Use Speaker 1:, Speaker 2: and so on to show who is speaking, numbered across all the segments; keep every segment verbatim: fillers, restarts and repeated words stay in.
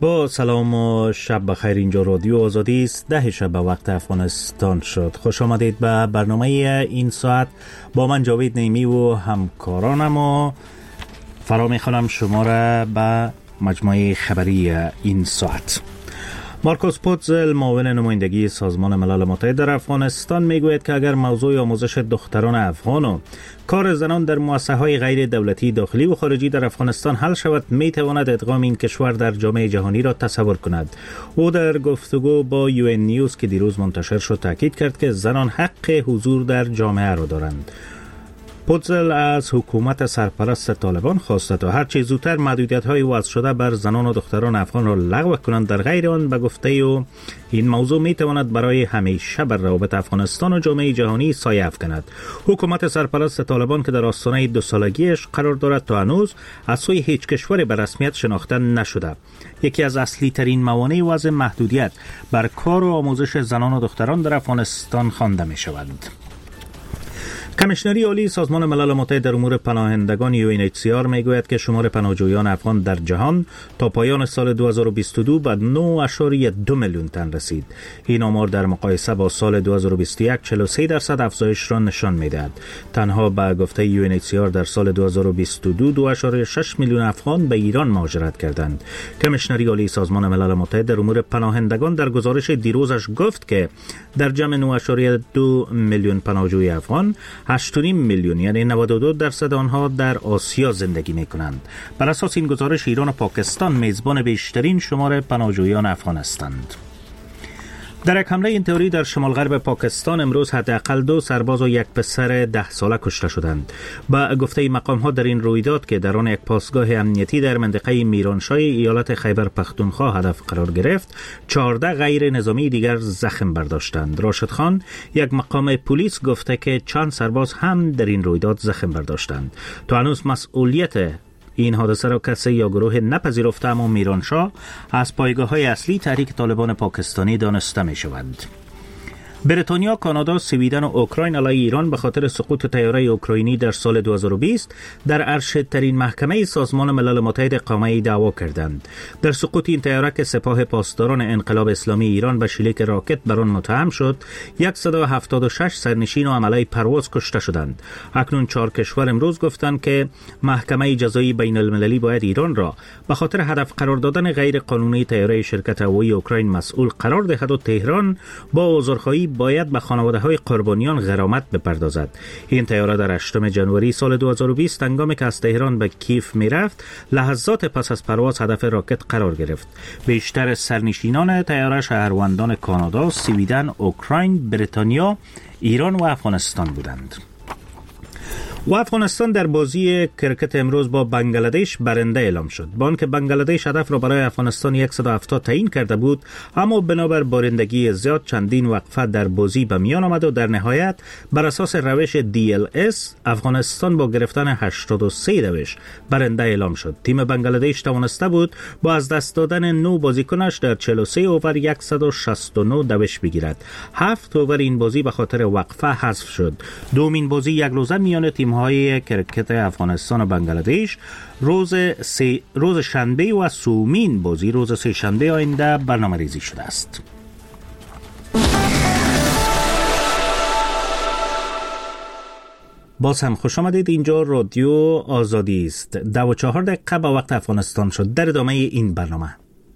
Speaker 1: با سلام و شب بخیر. اینجا رادیو آزادی است. ده شب وقت افغانستان شد. خوش آمدید به برنامه این ساعت. با من جاوید نیمی و همکارانم و فرا میخوانم شما را به مجموعه خبری این ساعت. مارکوس پوتزل معاون نمایندگی سازمان ملل متحد در افغانستان میگوید که اگر موضوع آموزش دختران افغان و کار زنان در مؤسسه‌های غیر دولتی داخلی و خارجی در افغانستان حل شود، میتواند ادغام این کشور در جامعه جهانی را تصور کند. او در گفتگو با یو ان نیوز که دیروز منتشر شد تاکید کرد که زنان حق حضور در جامعه را دارند. پوتزل از حکومت سرپرست طالبان خواسته تا هر چه زودتر محدودیت‌های وضع شده بر زنان و دختران افغان را لغو کنند. در غیر آن به گفته او این موضوع میتواند برای همیشه بر روابط افغانستان و جامعه جهانی سایه افکند. حکومت سرپرست طالبان که در آستانه دو سالگیش قرار دارد تا هنوز از سوی هیچ کشوری به رسمیت شناخته نشده. یکی از اصلی ترین موانع وضع محدودیت بر کار و آموزش زنان و دختران در افغانستان خوانده می شود. کمیشنری عالی سازمان ملل متحد در امور پناهندگان یو ان اچ سی آر میگوید که شمار پناهجویان افغان در جهان تا پایان سال دو هزار و بیست و دو به نه اشاری دو میلیون تن رسید. این آمار در مقایسه با سال دو هزار و بیست و یک چهل و سه درصد افزایش را نشان میدهد. تنها به گفته یو ان اچ سی آر در سال دو هزار و بیست و دو دو اشاری شش میلیون افغان به ایران مهاجرت کردند. کمیشنری عالی سازمان ملل متحد در امور پناهندگان در گزارش دیروزش گفت که در جمع نه اشاری دو میلیون پناهجوی افغان هشت و نیم میلیون یعنی نود و دو درصد آنها در آسیا زندگی می کنند. بر اساس این گزارش ایران و پاکستان میزبان بیشترین شمار پناهجویان افغان هستند. در یک حمله انتحاری در شمال غرب پاکستان امروز حداقل دو سرباز و یک پسر ده ساله کشته شدند. با گفته مقام ها در این رویداد که در آن یک پاسگاه امنیتی در منطقه میرانشاه ایالت خیبر پختونخوا هدف قرار گرفت، چهارده غیر نظامی دیگر زخم برداشتند. راشد خان، یک مقام پلیس، گفته که چند سرباز هم در این رویداد زخم برداشتند. تا هنوز مسئولیت این حادثه را کسی یا گروه نپذیرفته، اما میرانشاه از پایگاه‌های اصلی تحریک طالبان پاکستانی دانسته می شود. بریتانیا، کانادا، سویدن و اوکراین علیه ایران به خاطر سقوط طیاره اوکراینی در سال دو هزار و بیست در ارشدترین محکمه سازمان ملل متحد اقامه دعوا کردند. در سقوط این طیاره که سپاه پاسداران انقلاب اسلامی ایران به شلیک راکت بر آن متهم شد، صد و هفتاد و شش سرنشین و عمله پرواز کشته شدند. اکنون چهار کشور امروز گفتند که محکمه جزایی بین المللی باید ایران را به خاطر هدف قرار دادن غیر قانونی طیاره شرکت هوایی اوکراین مسئول قرار دهد و تهران با عذرخواهی باید به خانواده‌های قربانیان غرامت بپردازد. این طیاره در هشتم ژانویه سال دو هزار و بیست هنگامی که از تهران به کیف میرفت، لحظات پس از پرواز هدف راکت قرار گرفت. بیشتر سرنشینان طیاره شهروندان کانادا، سویدن، اوکراین، بریتانیا، ایران و افغانستان بودند. و افغانستان در بازی کرکت امروز با بنگلادش برنده اعلام شد. با آنکه بنگلادش هدف را برای افغانستان صد و هفتاد تعیین کرده بود، اما بنابر بارندگی زیاد چندین وقفه در بازی به میان آمد و در نهایت بر اساس روش دی ال اس افغانستان با گرفتن هشتاد و سه دوش برنده اعلام شد. تیم بنگلادش توانسته بود با از دست دادن نه بازیکنش در چهل و سه اوور صد و شصت و نه دوش بگیرد. هفت اوور این بازی به خاطر وقفه حذف شد. دومین بازی یک روزه میان تیم های کرکت افغانستان و بنگلادش روز سی روز شنبه و سومین بازی روز سه شنبه آینده برنامه ریزی شده است. باز هم خوش آمدید. اینجا رادیو آزادی است. دو و چهار دقیقه به وقت افغانستان شد. در ادامه این برنامه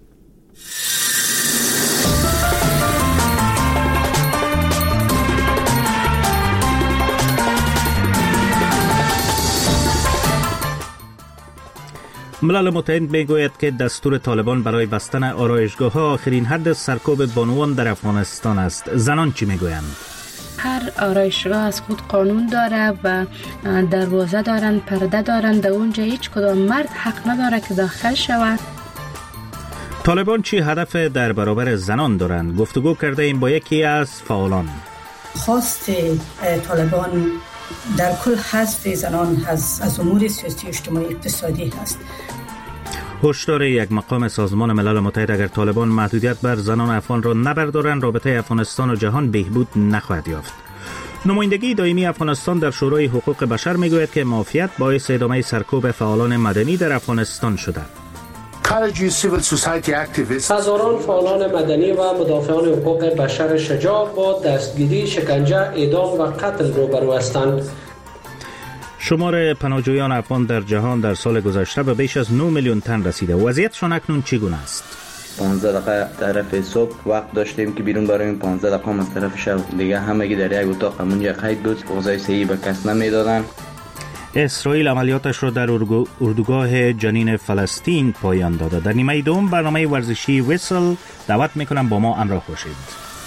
Speaker 1: ملل متحد میگوید که دستور طالبان برای بستن آرایشگاه‌ها آخرین حد سرکوب بانوان در افغانستان است. زنان چی میگویند؟
Speaker 2: هر آرایشگاه از خود قانون داره و دروازه دارن، پرده دارن. در اونجا هیچ کدام مرد حق نداره که داخل شود.
Speaker 1: طالبان چی هدف در برابر زنان دارند؟ گفتگو کرده ایم با یکی از فعالان.
Speaker 3: خواست طالبان در کل حذف زنان از, از امور سیاسی اجتماعی اقتصادی هست.
Speaker 1: هشدار یک مقام سازمان ملل متحد اگر طالبان محدودیت بر زنان افغان را نبردارند، رابطه افغانستان و جهان بهبود نخواهد یافت. نمایندگی دائمی افغانستان در شورای حقوق بشر میگوید که معافیت باعث ادامه سرکوب فعالان مدنی در افغانستان شده.
Speaker 4: هزاران فعالان مدنی و مدافعان حقوق بشر شجاع با دستگیری، شکنجه، اعدام و قتل روبرو هستند.
Speaker 1: شمار پناهجویان افغان در جهان در سال گذشته به بیش از نه میلیون تن رسیده. وضعیتشان اکنون چگونه است؟
Speaker 5: پانزده دقیقه طرف صبح وقت داشتیم که بیرون بریم، پانزده دقیقه از طرف شب دیگه همگی در یک اتاق همونجا قید بود. غذای صحی به کس نمیدادن.
Speaker 1: اسرائیل عملیاتش را در اردوگاه جنین فلسطین پایان داده. در نیمه دوم برنامه ورزشی ویسل دعوت میکنم با ما همراه باشید.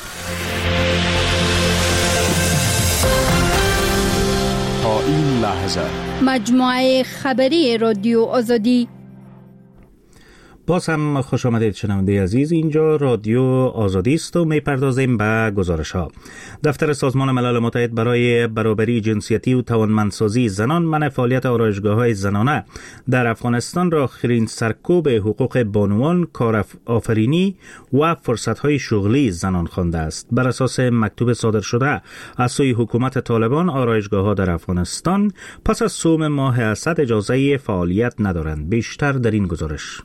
Speaker 6: تا این لحظه
Speaker 7: مجموعه خبری رادیو آزادی.
Speaker 1: باز هم خوش آمدید شنونده عزیز. اینجا رادیو آزادی است و میپردازیم به گزارش ها. دفتر سازمان ملل متحد برای برابری جنسیتی و توانمندسازی زنان منع فعالیت آرایشگاه های زنانه در افغانستان را آخرین سرکوب حقوق بانوان، کار آفرینی و فرصت های شغلی زنان خوانده است. بر اساس مکتوب صادر شده از سوی حکومت طالبان، آرایشگاه ها در افغانستان پس از صوم ماه اسد اجازه فعالیت ندارند. بیشتر در این گزارش.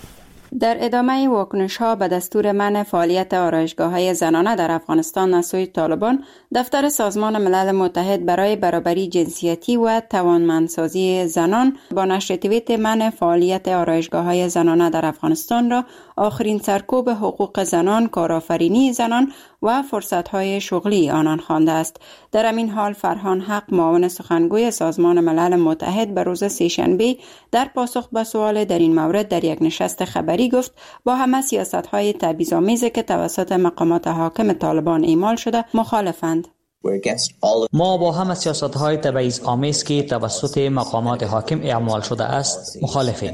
Speaker 8: در ادامه واکنش‌ها به دستور منع فعالیت آرایشگاه‌های زنانه در افغانستان از سوی طالبان، دفتر سازمان ملل متحد برای برابری جنسیتی و توانمندسازی زنان با نشر توییت منع فعالیت آرایشگاه‌های زنانه در افغانستان را آخرین سرکوب حقوق زنان، کارآفرینی زنان و فرصت‌های شغلی آنان خوانده است. در همین حال فرهان حق، معاون سخنگوی سازمان ملل متحد، به روز سه‌شنبه در پاسخ به سوال در این مورد در یک نشست خبری گفت با همه سیاست‌های تبعیض‌آمیزی که توسط مقامات حاکم طالبان اعمال شده مخالفند.
Speaker 9: ما با همه سیاست‌های تبعیض‌آمیز که توسط مقامات حاکم اعمال شده است مخالفیم.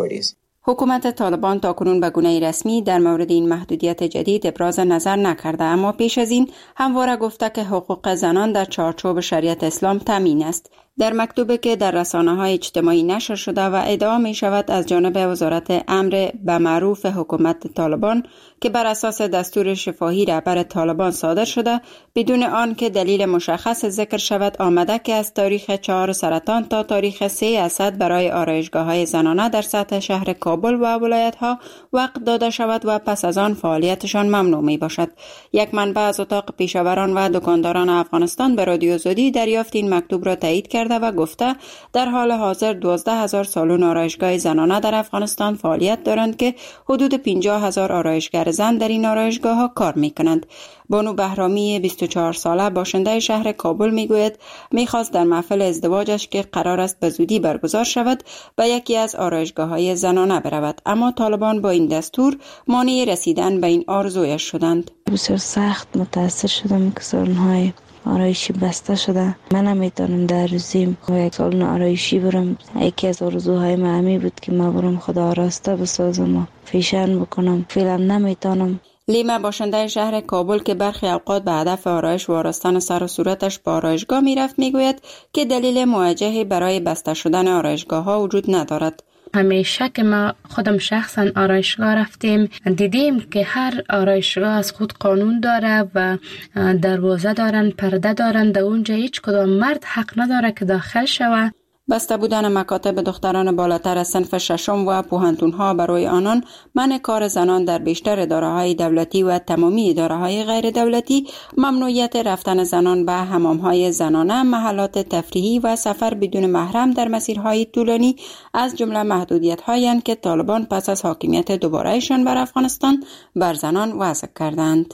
Speaker 8: حکومت طالبان تاکنون به گونه رسمی در مورد این محدودیت جدید ابراز نظر نکرده، اما پیش از این همواره گفته که حقوق زنان در چارچوب شریعت اسلام تامین است. در مکتوبی که در رسانه‌های اجتماعی نشر شده و ادعا می شود از جانب وزارت امر به معروف حکومت طالبان که بر اساس دستور شفاهی رهبر طالبان صادر شده، بدون آن که دلیل مشخص ذکر شود، آمده که از تاریخ چهار سرطان تا تاریخ سه اسد برای آرایشگاه‌های زنانه در سطح شهر کابل و ولایت‌ها وقت داده شود و پس از آن فعالیتشان ممنوع می باشد. یک منبع از اتاق پیشاوران و دکانداران افغانستان به رادیو آزادی دریافت این مکتوب را تایید کرد و گفته در حال حاضر دوازده هزار سالن آرایشگاه زنانه در افغانستان فعالیت دارند که حدود پنجاه هزار آرایشگر زن در این آرایشگاه ها کار می کنند. بانو بهرامی بیست و چهار ساله باشنده شهر کابل می گوید می خواست در محفل ازدواجش که قرار است به زودی برگزار شود به یکی از آرایشگاه های زنانه برود، اما طالبان با این دستور مانع رسیدن به این آرزویش شدند.
Speaker 10: بسیار سخت متاثر شدم که سالن های آرایشی بسته شده. من نمیتونم در روزیم یک سالن آرایشی برم. یکی از آرزوهای من همی بود که من برم خدا آراسته بسازم و فیشن بکنم. فعلا نمیتونم.
Speaker 8: لیما باشنده شهر کابل که برخی اوقات به هدف آرایش و آراستن سر و صورتش با آرایشگاه میرفت میگوید که دلیل موجهی برای بسته شدن آرایشگاه ها وجود ندارد.
Speaker 2: همیشه که ما خودم شخصا آرایشگاه رفتیم دیدیم که هر آرایشگاه از خود قانون داره و دروازه دارن، پرده دارن. در اونجا هیچ کدام مرد حق نداره که داخل شود.
Speaker 8: بسته بودن مکاتب دختران بالاتر از صنف ششم و پوهنتون‌ها برای آنان، منع کار زنان در بیشتر اداره‌های دولتی و تمامی اداره‌های غیر دولتی، ممنوعیت رفتن زنان به حمام‌های زنانه، محلات تفریحی و سفر بدون محرم در مسیرهای طولانی از جمله محدودیت‌هایی که طالبان پس از حاکمیت دوباره‌شان بر افغانستان بر زنان وضع کردند.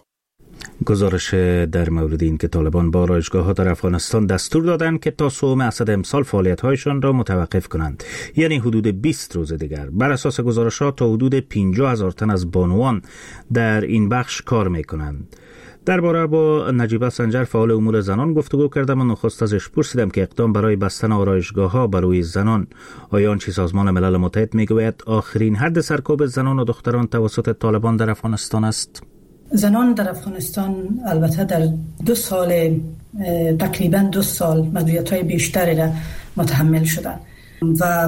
Speaker 1: گزارش در مورد این که طالبان با آرایشگاه‌ها در افغانستان دستور دادند که تا صوم اسد امسال فعالیت‌هایشان را متوقف کنند، یعنی حدود بیست روز دیگر. بر اساس گزارشات تا حدود پنجاه هزار تن از بانوان در این بخش کار می‌کنند. درباره با نجیبه سنجر فعال امور زنان گفتگو کردم و نخست ازش پرسیدم که اقدام برای بستن آرایشگاه‌ها برای زنان آیا آنچه سازمان ملل متحد میگوید آخرین حد سرکوب زنان و دختران توسط طالبان در افغانستان است؟
Speaker 3: زنان در افغانستان البته در دو سال تقریبا دو سال محدودیت‌های بیشتری را متحمل شدند و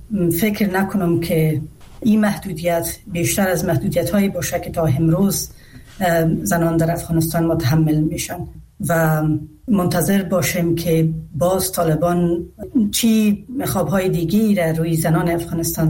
Speaker 3: فکر نکنم که این محدودیت بیشتر از محدودیت‌هایی باشه که تا امروز زنان در افغانستان متحمل میشن و منتظر باشیم که باز طالبان چی مخاب‌های دیگی را روی زنان افغانستان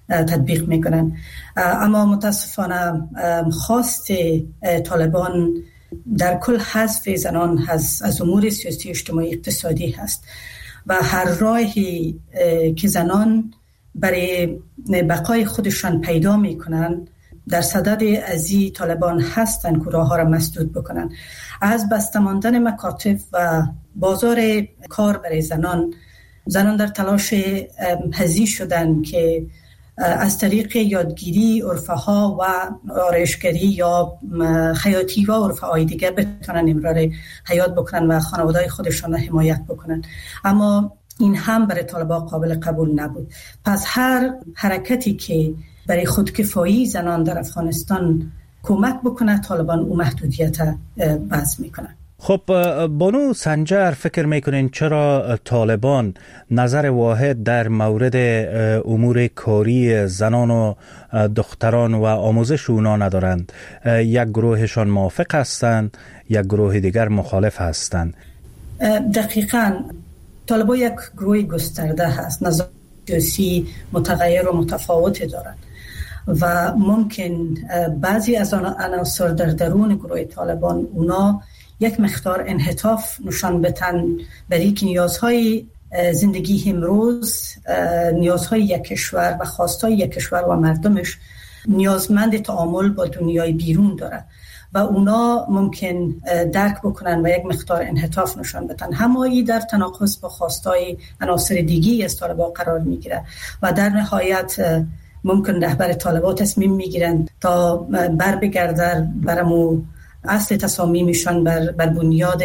Speaker 3: تطبیق میکنن. اما متاسفانه خواست طالبان در کل حذف زنان از امور سیاسی اجتماعی اقتصادی هست و هر راهی که زنان برای بقای خودشان پیدا میکنن در صدد ازی طالبان هستن که راه ها را مسدود بکنن. از بسته ماندن مکاتب و بازار کار برای زنان، زنان در تلاش هزی شدن که از طریق یادگیری عرفه ها و آرایشگری یا خیاطی و عرفه های دیگر بتونن امرار حیات بکنن و خانواده خودشان را حمایت بکنن. اما این هم برای طالبان قابل قبول نبود. پس هر حرکتی که برای خودکفایی زنان در افغانستان کمک بکنه، طالبان او محدودیت وضع میکنن.
Speaker 1: خب بانو سنجر، فکر میکنین چرا طالبان نظر واحد در مورد امور کاری زنان و دختران و آموزش اونا ندارند؟ یک گروهشان موافق هستند، یک گروه دیگر مخالف هستند.
Speaker 3: دقیقاً طالبان یک گروه گسترده هست، نظر سیاسی متغیر و متفاوت دارند و ممکن بعضی از آن عناصر در درون گروه طالبان اونا یک مقدار انحطاف نشان بدن برای که نیازهای زندگی امروز، نیازهای یک کشور و خواستهای یک کشور و مردمش نیازمند تعامل با دنیای بیرون داره و اونا ممکن درک بکنن و یک مقدار انحطاف نشان بدن. همایی در تناقض با خواستهای عناصر دیگی از طالبان قرار میگیره و در نهایت ممکن رهبر طالبان تصمیم میگیرن تا بر بگردن برامو اصل تصامیمشان بر, بر بنیاد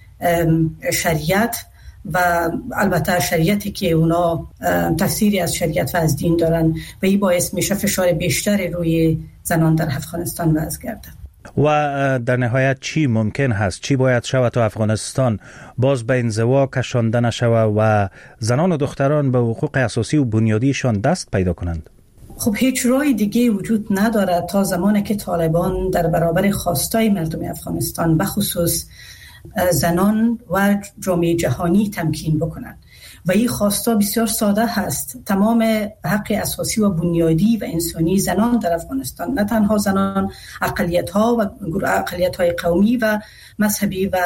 Speaker 3: شریعت و البته شریعتی که اونا تفسیری از شریعت و از دین دارن و این باعث میشه فشار بیشتر روی زنان در افغانستان وضع گردد.
Speaker 1: و در نهایت چی ممکن هست؟ چی باید شود تا افغانستان باز به انزوا کشانده نشود و زنان و دختران به حقوق اساسی و بنیادیشان دست پیدا کنند؟
Speaker 3: خب هیچ راه دیگه وجود نداره تا زمانی که طالبان در برابر خواستای مردم افغانستان به خصوص زنان و جامعه جهانی تمکین بکنن. و این خواستا بسیار ساده هست. تمام حق اساسی و بنیادی و انسانی زنان در افغانستان، نه تنها زنان، اقلیت‌ها و اقلیت‌های قومی و مذهبی و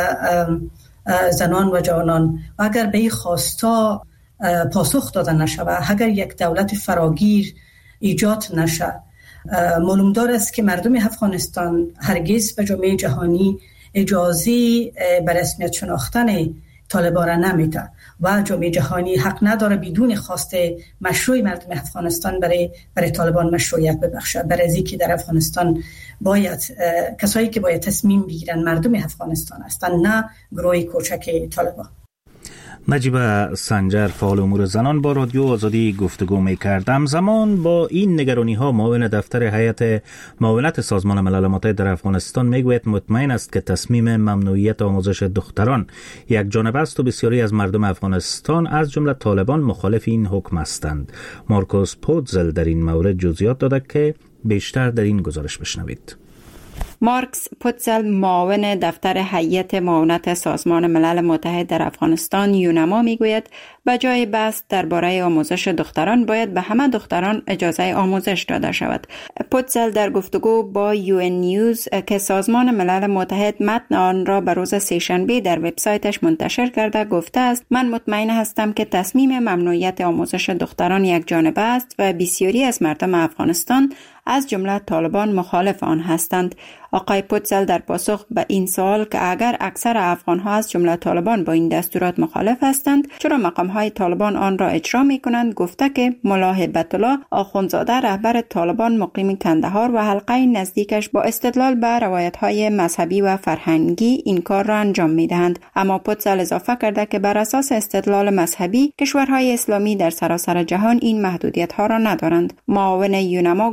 Speaker 3: زنان و جوانان، و اگر به این خواستا پاسخ داده نشود، اگر یک دولت فراگیر ایجاد نشه، معلوم دار است که مردم افغانستان هرگز به جامعه جهانی اجازه به رسمیت شناختن طالبان را نمیده و جامعه جهانی حق نداره بدون خواست مشروع مردم افغانستان برای برای طالبان مشروعیت ببخشه. برای که در افغانستان باید کسایی که باید تصمیم بگیرن مردم افغانستان هستند، نه گروه کوچک طالبان.
Speaker 1: نجیب سنجر، فعال امور زنان، با رادیو آزادی گفتگو می کردم. زمان با این نگرانی ها معاون دفتر هیئت معاونت سازمان ملل متحد در افغانستان میگوید مطمئن است که تصمیم ممنوعیت آموزش دختران یک جانبه است و بسیاری از مردم افغانستان از جمله طالبان مخالف این حکم هستند. مارکوس پودزل در این مورد جزئیات داده که بیشتر در این گزارش بشنوید.
Speaker 8: مارکس پوتزل، معاون دفتر هیئت معاونت سازمان ملل متحد در افغانستان یونما، میگوید به جای بحث درباره آموزش دختران باید به همه دختران اجازه آموزش داده شود. پوتزل در گفتگو با یو ان نیوز که سازمان ملل متحد متن آن را به روز سه‌شنبه در وبسایتش منتشر کرده گفته است: من مطمئن هستم که تصمیم ممنوعیت آموزش دختران یک جانبه است و بسیاری از مردم افغانستان از جمله طالبان مخالف آن هستند. آقای پوتزل در پاسخ به این سوال که اگر اکثر افغان‌ها از جمله طالبان با این دستورات مخالف هستند، چرا مقام‌های طالبان آن را اجرا می‌کنند، گفته که ملا هیبت الله آخوندزاده، رهبر طالبان مقیم کندهار و حلقه نزدیکش، با استدلال به روایت‌های مذهبی و فرهنگی این کار را انجام می‌دهند. اما پوتزل اضافه کرده که بر اساس استدلال مذهبی کشورهای اسلامی در سراسر جهان این محدودیت‌ها را ندارند. معاون یونما گفته که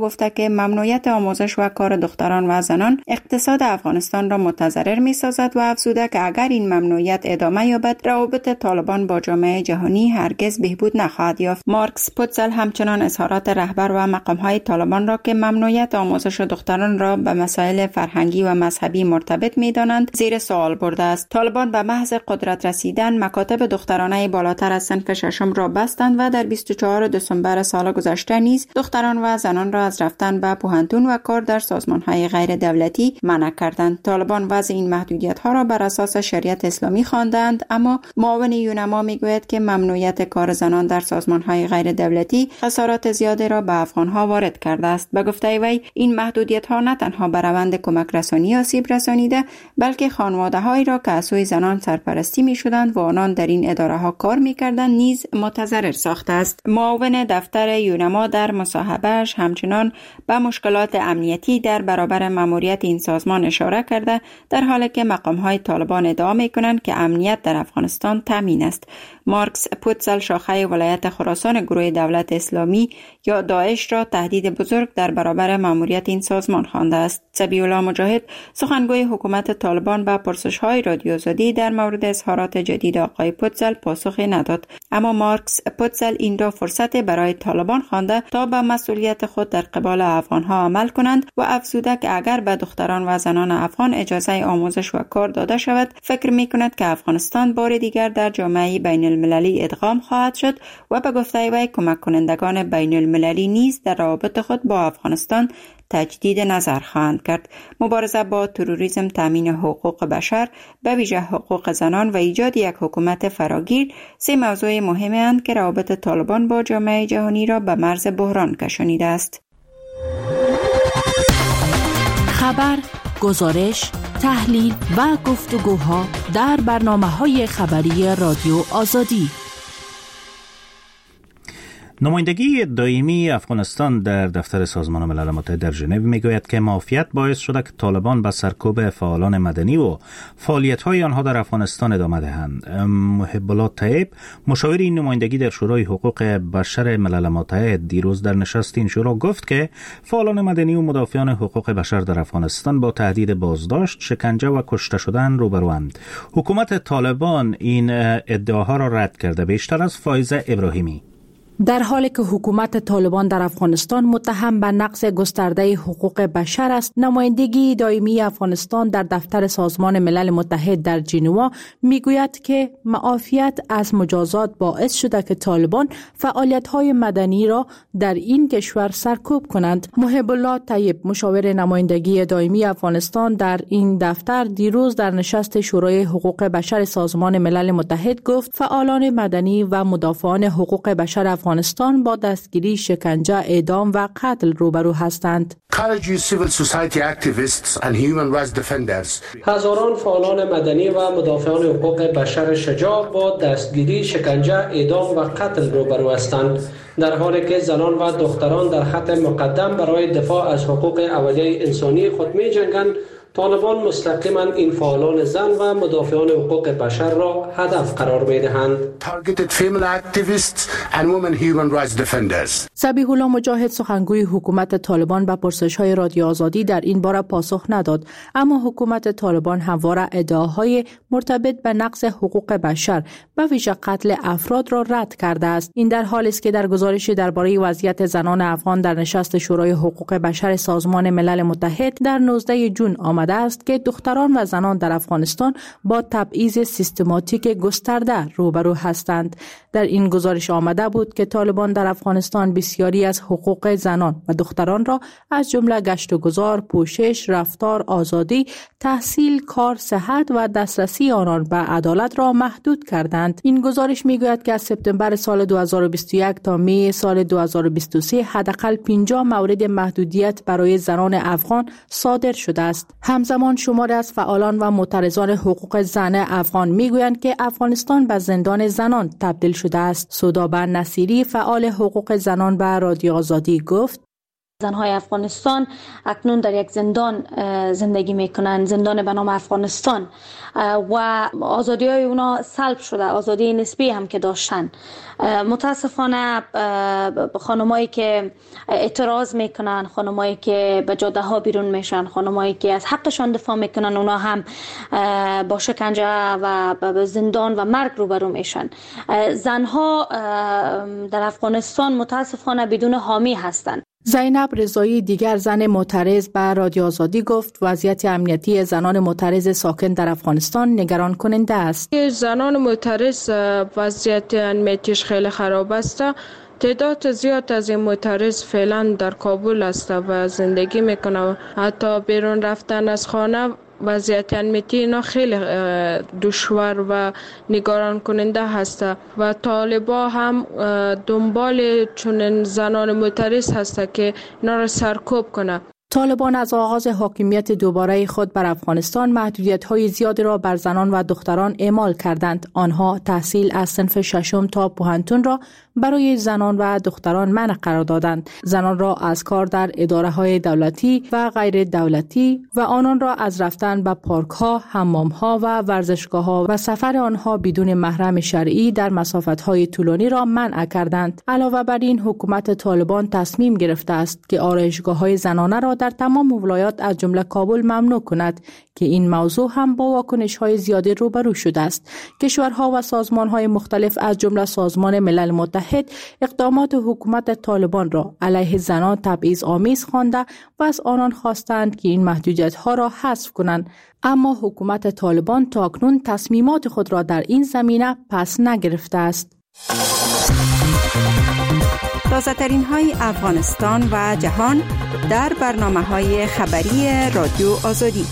Speaker 8: که ممنوعیت آموزش و کار دختران و زنان اقتصاد افغانستان را متضرر می‌سازد و افزوده که اگر این ممنوعیت ادامه یابد روابط طالبان با جامعه جهانی هرگز بهبود نخواهد یافت. مارکس پوتزل همچنان اظهارات رهبر و مقام‌های طالبان را که ممنوعیت آموزش دختران را به مسائل فرهنگی و مذهبی مرتبط می‌دانند زیر سوال برده است. طالبان به محض قدرت رسیدن مکاتب دخترانه بالاتر از صنف ششم را بستند و در بیست و چهارم دسامبر سال گذشته نیز دختران و زنان را از رفتن به پوهنتون و کار در سازمان‌های غیر دولتی منع کردند. طالبان وضع این محدودیت‌ها را بر اساس شریعت اسلامی خواندند، اما معاون یونما میگوید که ممنوعیت کار زنان در سازمان‌های غیر دولتی خسارات زیادی را به افغان‌ها وارد کرده است. به گفته وی این محدودیت‌ها نه تنها بر روند کمک رسانی آسیب رسانیده بلکه خانواده‌هایی را که از سوی زنان سرپرستی می‌شدند و آنان در این اداره‌ها کار می‌کردند نیز متضرر ساخته است. معاون دفتر یونما در مصاحبه‌اش همچنان به مشکلات امنیتی در برابر ماموریت این سازمان اشاره کرده، در حالی که مقام‌های طالبان ادعا می‌کنند که امنیت در افغانستان تامین است. مارکس پوتزل شاخه ولایت خراسان گروه دولت اسلامی یا داعش را تهدید بزرگ در برابر ماموریت این سازمان خوانده است. ذبیح الله مجاهد سخنگوی حکومت طالبان به پرسش‌های رادیو آزادی در مورد اظهارات جدید آقای پوتزل پاسخی نداد، اما مارکس پوتزل این را فرصت برای طالبان خوانده تا به مسئولیت خود در قبال افغان‌ها عمل کنند و افزوده که اگر به دختران و زنان افغان اجازه آموزش و کار داده شود فکر می‌کند که افغانستان بار دیگر در جامعه بین المللی ادغام خواهد شد و به گفته وی کمک کنندگان بین المللی نیز در روابط خود با افغانستان تجدید نظر خواهند کرد. مبارزه با تروریسم، تامین حقوق بشر، به ویژه حقوق زنان و ایجاد یک حکومت فراگیر سه موضوع مهمند که روابط طالبان با جامعه جهانی را به مرز بحران کشانیده است.
Speaker 11: خبر، گزارش، تحلیل و گفتگوها در برنامه‌های خبری رادیو آزادی.
Speaker 1: نمایندگی دائمی افغانستان در دفتر سازمان ملل متحد در ژنو میگوید که معافیت باعث شده که طالبان به سرکوب فعالان مدنی و فعالیت‌های آنها در افغانستان ادامه دهند. محب الله طیب، مشاور این نمایندگی در شورای حقوق بشر ملل متحد، دیروز در نشست این شورا گفت که فعالان مدنی و مدافعان حقوق بشر در افغانستان با تهدید بازداشت، شکنجه و کشته شدن روبروند. حکومت طالبان این ادعاها را رد کرده. بیشتر از فایزه ابراهیمی.
Speaker 11: در حالی که حکومت طالبان در افغانستان متهم به نقض گسترده حقوق بشر است، نمایندگی دائمی افغانستان در دفتر سازمان ملل متحد در ژنو میگوید که معافیت از مجازات باعث شده که طالبان فعالیت‌های مدنی را در این کشور سرکوب کنند. محب الله طیب، مشاور نمایندگی دائمی افغانستان در این دفتر، دیروز در نشست شورای حقوق بشر سازمان ملل متحد گفت فعالان مدنی و مدافعان حقوق بشر افغانستان با دستگیری، شکنجه، اعدام و قتل روبرو هستند.
Speaker 4: هزاران فعالان مدنی و مدافعان حقوق بشر شجاع با دستگیری، شکنجه، اعدام و قتل روبرو هستند، در حالی که زنان و دختران در خط مقدم برای دفاع از حقوق اولیه انسانی خود می جنگند. طالبان مستقیما این فعالان زن و مدافعان حقوق بشر را هدف قرار می‌دهند.
Speaker 11: ذبیح الله مجاهد، سخنگوی حکومت طالبان، به پرسش‌های رادیو آزادی در این باره پاسخ نداد، اما حکومت طالبان همواره ادعاهای مرتبط به نقض حقوق بشر و ویژه قتل افراد را رد کرده است. این در حالی است که در گزارشی درباره وضعیت زنان افغان در نشست شورای حقوق بشر سازمان ملل متحد در نوزدهم ژوئن آمده است که دختران و زنان در افغانستان با تبعیض سیستماتیک گسترده روبرو هستند. در این گزارش آمده بود که طالبان در افغانستان بسیاری از حقوق زنان و دختران را از جمله گشت و گذار، پوشش، رفتار، آزادی، تحصیل، کار، صحت و دسترسی آنان به عدالت را محدود کردند. این گزارش میگوید که از سپتامبر سال دو هزار و بیست و یک تا می سال دو هزار و بیست و سه حداقل پنجاه مورد محدودیت برای زنان افغان صادر شده است. همزمان شماری از فعالان و معترضان حقوق زن افغان میگویند که افغانستان به زندان زنان تبدیل شده است. سودابه نصیری، فعال حقوق زنان، به رادیو آزادی گفت:
Speaker 12: زنهای افغانستان اکنون در یک زندان زندگی میکنن، زندان به نام افغانستان، و آزادی های اونا سلب شده، آزادی نسبی هم که داشتن. متاسفانه خانمایی که اعتراض میکنن، خانمایی که به جاده ها بیرون میشن، خانمایی که از حقشان دفاع میکنن، اونا هم با شکنجه و زندان و مرگ روبرو میشن. زنها در افغانستان متاسفانه بدون حامی هستند.
Speaker 11: زینب رضایی دیگر زن معترض به رادیو آزادی گفت وضعیت امنیتی زنان معترض ساکن در افغانستان نگران کننده است.
Speaker 13: زنان معترض وضعیت امنیتیش خیلی خراب است. تعداد زیاد از این معترض فعلا در کابل است و زندگی میکنه. حتی بیرون رفتن از خانه وضعیت امنیتی اینا خیلی دشوار و نگران کننده هست و طالبا هم دنبال چنین زنان معترض هست که اینا را سرکوب کنه.
Speaker 11: طالبان از آغاز حاکمیت دوباره خود بر افغانستان محدودیت‌های زیادی را بر زنان و دختران اعمال کردند. آنها تحصیل از صنف ششم تا پوهنتون را برای زنان و دختران منع قرار دادند. زنان را از کار در اداره‌های دولتی و غیر دولتی و آنان را از رفتن به پارک‌ها، حمام‌ها و ورزشگاه‌ها و سفر آنها بدون محرم شرعی در مسافت‌های طولانی را منع کردند. علاوه بر این حکومت طالبان تصمیم گرفته است که آرایشگاه‌های زنانه را در تمام ولایات از جمله کابل ممنوع کند که این موضوع هم با واکنش‌های زیادی روبرو شده است. کشورها و سازمان‌های مختلف از جمله سازمان ملل متحد اقدامات حکومت طالبان را علیه زنان تبعیض‌آمیز خوانده و از آنان خواستند که این محدودیت‌ها را حذف کنند، اما حکومت طالبان تاکنون تصمیمات خود را در این زمینه پس نگرفته است.
Speaker 8: تازه ترین های افغانستان و جهان در برنامه های خبری رادیو آزادی.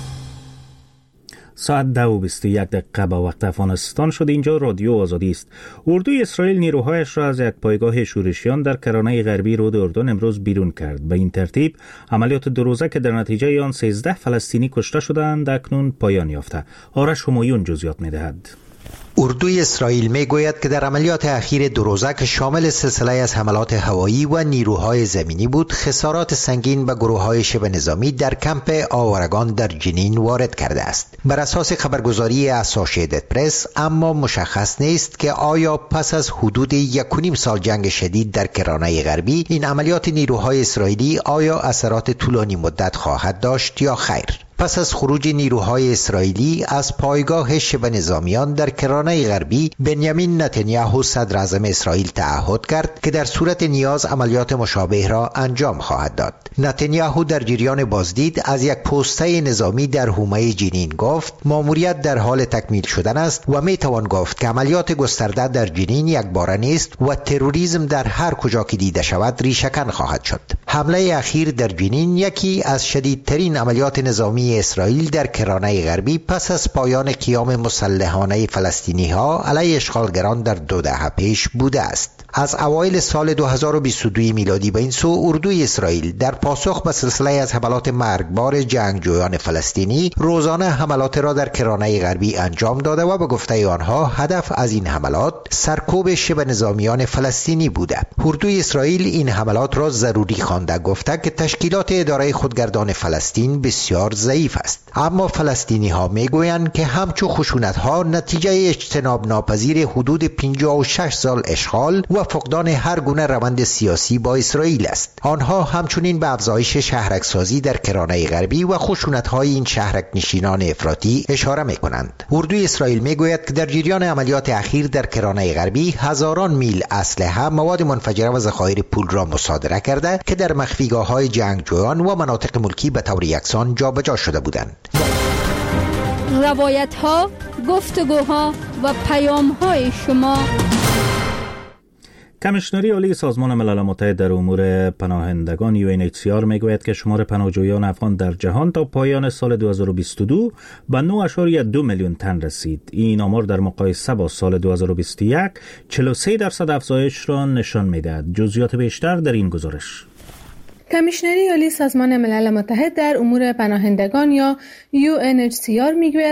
Speaker 1: ساعت دو و بیست و یک دقیقه با وقت افغانستان شد. اینجا رادیو آزادی است. اردوی اسرائیل نیروهایش را از یک پایگاه شورشیان در کرانه غربی رود اردن امروز بیرون کرد. به این ترتیب عملیات دو روزه که در نتیجه آن سیزده فلسطینی کشته شدند اکنون پایان یافته. آرش همایون جزئیات می‌دهد.
Speaker 14: اردوی اسرائیل میگوید که در عملیات اخیر دو روزه که شامل سلسله از حملات هوایی و نیروهای زمینی بود، خسارات سنگین به گروه‌های شبه نظامی در کمپ آوارگان در جنین وارد کرده است. بر اساس خبرگزاری اسوسییتد پرس اما مشخص نیست که آیا پس از حدود یک و نیم سال جنگ شدید در کرانه غربی این عملیات نیروهای اسرائیلی آیا اثرات طولانی مدت خواهد داشت یا خیر. پس از خروج نیروهای اسرائیلی از پایگاه شبه نظامیان در کرانه غربی، بنیامین نتانیاهو صدر اعظم اسرائیل تعهد کرد که در صورت نیاز عملیات مشابه را انجام خواهد داد. نتانیاهو در جریان بازدید از یک پوسته نظامی در حومه جنین گفت ماموریت در حال تکمیل شدن است و می توان گفت که عملیات گسترده در جنین یک باره نیست و تروریسم در هر کجا که دیده شود ریشه‌کن خواهد شد. حمله اخیر در جنین یکی از شدیدترین عملیات نظامی اسرائیل در کرانه غربی پس از پایان قیام مسلحانه فلسطینی ها علیه اشغالگران در دو دهه پیش بوده است. از اوایل سال دو هزار و بیست و دو میلادی به این سو اردوی اسرائیل در پاسخ به سلسله از حملات مرگبار جنگجویان فلسطینی روزانه حملات را در کرانه غربی انجام داده و به گفته آنها هدف از این حملات سرکوب شبه نظامیان فلسطینی بوده. اردوی اسرائیل این حملات را ضروری خوانده، گفته که تشکیلات اداره خودگردان فلسطین بسیار ضعیف است. اما فلسطینی ها میگویند که همچو خشونت ها نتیجه اجتناب ناپذیر حدود پنجاه و شش سال اشغال و فقدان هر گونه روند سیاسی با اسرائیل است. آنها همچنین به افزایش شهرکسازی در کرانه غربی و خشونت های این شهرک نشینان افراطی اشاره می کنند. اردوی اسرائیل می گوید که در جریان عملیات اخیر در کرانه غربی هزاران میل اسلحه، مواد منفجره و ذخایر پول را مصادره کرده که در مخفیگاه های جنگجویان و مناطق ملکی به طور یکسان جابجا شده بودند.
Speaker 7: روایت ها، گفتگوها و پیام های شما.
Speaker 1: کمیشنری عالی سازمان ملل متحد در امور پناهندگان یو ان اچ سی آر میگوید که شمار پناهجویان افغان در جهان تا پایان سال دو هزار و بیست و دو به نه اشاریه دو میلیون تن رسید. این آمار در مقایسه با سال دو هزار و بیست و یک چهل و سه درصد افزایش را نشان میدهد. جزئیات بیشتر در این گزارش.
Speaker 15: کمیشنری عالی سازمان ملل متحد در امور پناهندگان یا یو ان اچ سی آر میگوید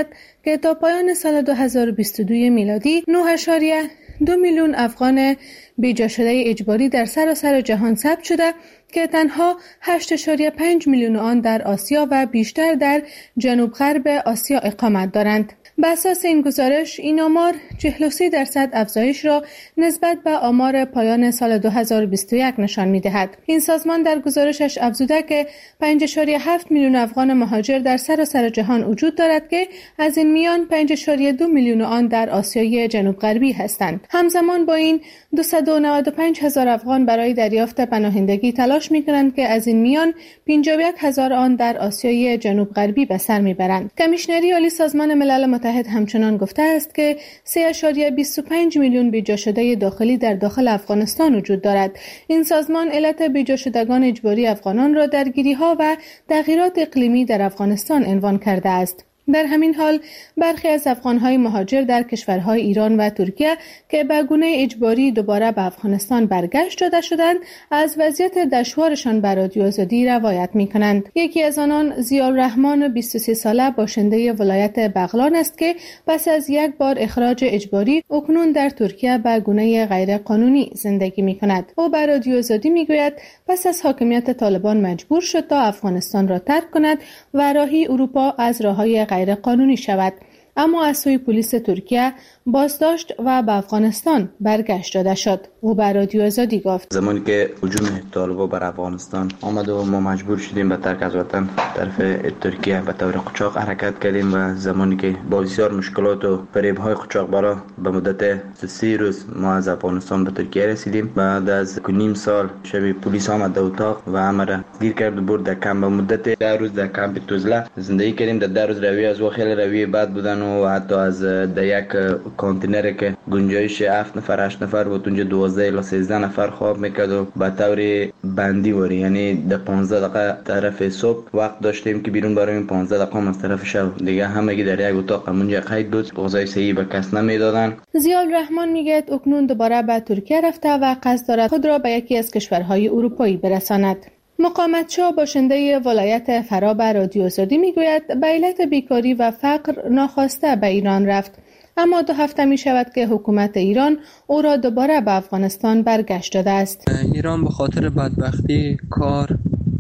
Speaker 15: که تا پایان سال دو هزار و بیست و دو میلادی نه اشاریه دو میلیون افغان بیجا شده اجباری در سراسر جهان ثبت شده که تنها هشت اشاریه پنج میلیون آن در آسیا و بیشتر در جنوب غرب آسیا اقامت دارند. بر اساس این گزارش این آمار چهل و سه درصد افزایش را نسبت به آمار پایان سال دو هزار و بیست و یک نشان می‌دهد. این سازمان در گزارشش افزوده که پنج ممیز هفت میلیون افغان مهاجر در سراسر جهان وجود دارد که از این میان پنج ممیز دو میلیون آن در آسیای جنوب غربی هستند. همزمان با این دویست و نود و پنج هزار افغان برای دریافت پناهندگی تلاش می‌کنند که از این میان پنجاه و یک هزار آن در آسیای جنوب غربی به سر می‌برند. کمیشنری عالی سازمان ملل متحد همچنان گفته است که سه اشاریه بیست و پنج میلیون بیجا شده داخلی در داخل افغانستان وجود دارد. این سازمان علت بیجا شدگان اجباری افغانان را درگیری‌ها و تغییرات اقلیمی در افغانستان عنوان کرده است. در همین حال برخی از افغان‌های مهاجر در کشورهای ایران و ترکیه که به گونه اجباری دوباره به افغانستان برگشت داده شدند از وضعیت دشوارشان به رادیو آزادی روایت می‌کنند. یکی از آنان ضیاءالرحمن بیست و سه ساله باشنده ولایت بغلان است که پس از یک بار اخراج اجباری اکنون در ترکیه به گونه غیر قانونی زندگی می‌کند. او به رادیو آزادی می‌گوید پس از حاکمیت طالبان مجبور شد تا افغانستان را ترک کند و راهی اروپا از راههای غیر قانونی شود، اما از سوی پلیس ترکیه بازداشت و به افغانستان برگشت داده شد. او به رادیو آزادی گفت
Speaker 5: زمانی که هجوم طالبان بر افغانستان آمد و ما مجبور شدیم به ترک از وطن طرف ترکیه به طور قاچاق حرکت کردیم و زمانی که با بسیار مشکلات و فریب‌های قاچاقبرا به مدت سه روز ما از افغانستان به ترکیه رسیدیم. بعد از نیم سال شب پلیس آمد در اتاق و امر گیر کرد و برد در کمپ. به مدت ده روز در کمپ توزله زندگی کردیم. در ده روز روی از و خیلی روی بد بودن و حتی از در یک کانتینر که گنجایش هفت نفر هشت نفر بود اونجا دوازده الی سیزده نفر خواب میکرد و به طور بندی وری، یعنی در پانزده دقیقه طرف صبح وقت داشتیم که بیرون بریم، پانزده دقیقه از طرف شب دیگه همگی در یک اتاق اونجا قید بود. غذای صحی به کس نمیدادن.
Speaker 15: ضیاءالرحمن میگه اکنون دوباره به ترکیه رفته و قصد دارد خود را به یکی از کشورهای اروپایی برساند. مقامت‌شاه باشنده ولایت فرا به رادیو آزادی میگوید به علت بیکاری و فقر ناخواسته به ایران رفت، اما دو هفته می شود که حکومت ایران او را دوباره به افغانستان برگشت داده است.
Speaker 16: ایران به خاطر بدبختی، کار،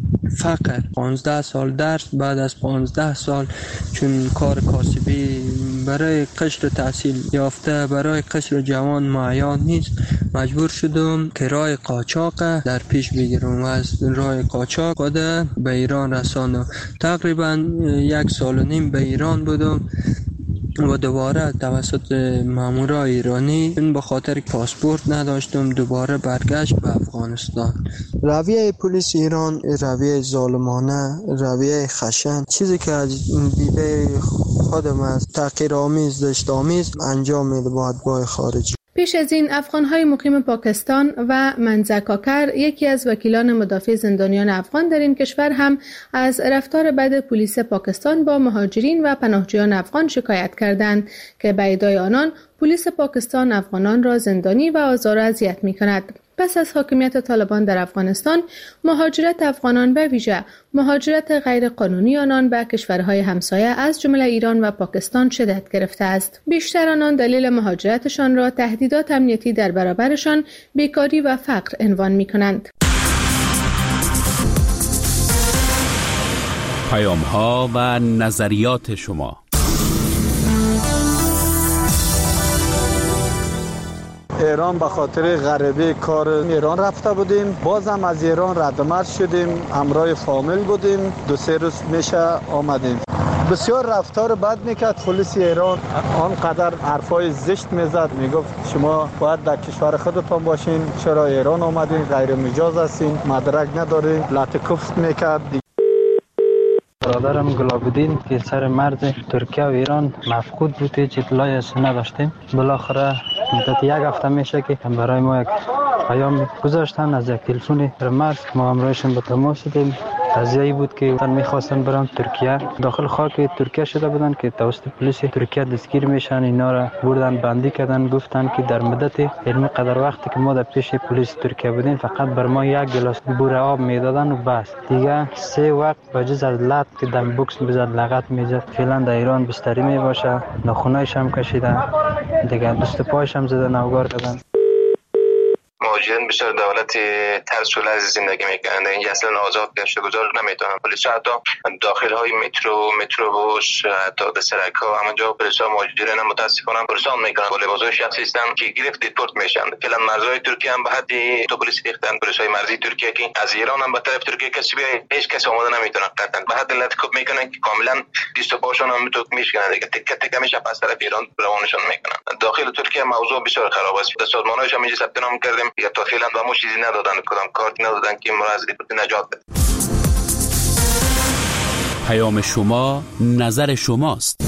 Speaker 16: فقر پانزده سال درس، بعد از پانزده سال چون کار کاسبی برای قشر تحصیل یافته برای قشر جوان معیار نیست، مجبور شدم که راه قاچاق در پیش بگیرم و از راه قاچاق خود به ایران رساندم. تقریبا یک سال و نیم به ایران بودم و دوباره توسط مامورای ایرانی این به خاطر پاسپورت نداشتم دوباره برگشت به افغانستان. رویه پلیس ایران رویه ظالمانه، رویه خشن، چیزی که از دیده خودم از تحقیرآمیز دشت‌آمیز انجام میده با اتباع خارجی.
Speaker 15: پیش از این افغان‌های مقیم پاکستان و منزه کاکر یکی از وکیلان مدافع زندانیان افغان در این کشور هم از رفتار بد پلیس پاکستان با مهاجرین و پناهجویان افغان شکایت کردند که به ادعای آنان پلیس پاکستان افغانان را زندانی و آزار و اذیت می‌کند. پس از حاکمیت طالبان در افغانستان، مهاجرت افغانان به ویژه مهاجرت غیر قانونی آنان به کشورهای همسایه از جمله ایران و پاکستان شدت گرفته است. بیشتر آنان دلیل مهاجرتشان را تهدیدات امنیتی در برابرشان، بیکاری و فقر عنوان می‌کنند.
Speaker 6: پیام‌ها و نظریات شما.
Speaker 17: ایران به خاطر غریبه کار ایران رفته بودیم، بازم از ایران ردمرد شدیم، همراه فامیل بودیم، دو سه روز میشه آمدیم. بسیار رفتار بد میکرد پلیس ایران، آنقدر حرفای زشت میزد، میگفت شما باید در کشور خودتان باشین، چرا ایران آمدین، غیر مجاز هستین، مدرک ندارین، لطکفت میکرد.
Speaker 18: برادرم گلابودین که سر مرز ترکیه و ایران مفقود بود، هیچ اطلاعی از نداشتیم. بالاخره مدت یک هفته میشه که برای ما یک پیام گذاشتن از یک تلفن مرز، ما همراهشون به تماس شدیم، قضیه بود که من میخواستن برم ترکیه، داخل خاک ترکیه شده بودن که توسط پلیس ترکیه دستگیر میشن. اینا را بردن بندی کردن، گفتن که در مدت علمی قدر وقتی که ما در پیش پلیس ترکیه بودیم فقط بر ما یک گلاس بوره آب میدادن و بس دیگه. سه وقت بجز از لط که دم بوکس میزد، لغت میزد. فعلا در ایران بستری میباشه، ناخونایش هم کشیدن دیگه، دست پایش هم زدن، نوگار کردن.
Speaker 19: مهاجرین بسیار دولت ترس و لرز زندگی میکنند. اینجا اصلا آزاد گشت گذار نمیتونن. پلیس حتی داخل های مترو، متروبوس، حتی دسرک ها همونجا پلیس ها مهاجرین هم متاسفانه پرسان میکنن. با لباس های شخصی هستند که گرفت دیپورت میشن. فعلا مرزهای ترکیه هم به حد تو پلیس ریختن. پلیس های مرزی ترکیه که از ایران هم به طرف ترکیه کسی بیای هیچ کس آماده نمیتونه. قطعا به حد لطکوب میکنن که کاملا دست و پاشون هم تو میشکنن دیگه. تکه تکه میشه پس طرف ایران روانشون میکنن. داخل ترکیه موضوع بسیار خراب است. سازمانایش هم اینجا ثبت نام کردیم. تا فعلا با ما چیزی ندادن، کدام کارتی ندادن که ما از دیپورت نجات بده.
Speaker 6: پیام شما، نظر شماست.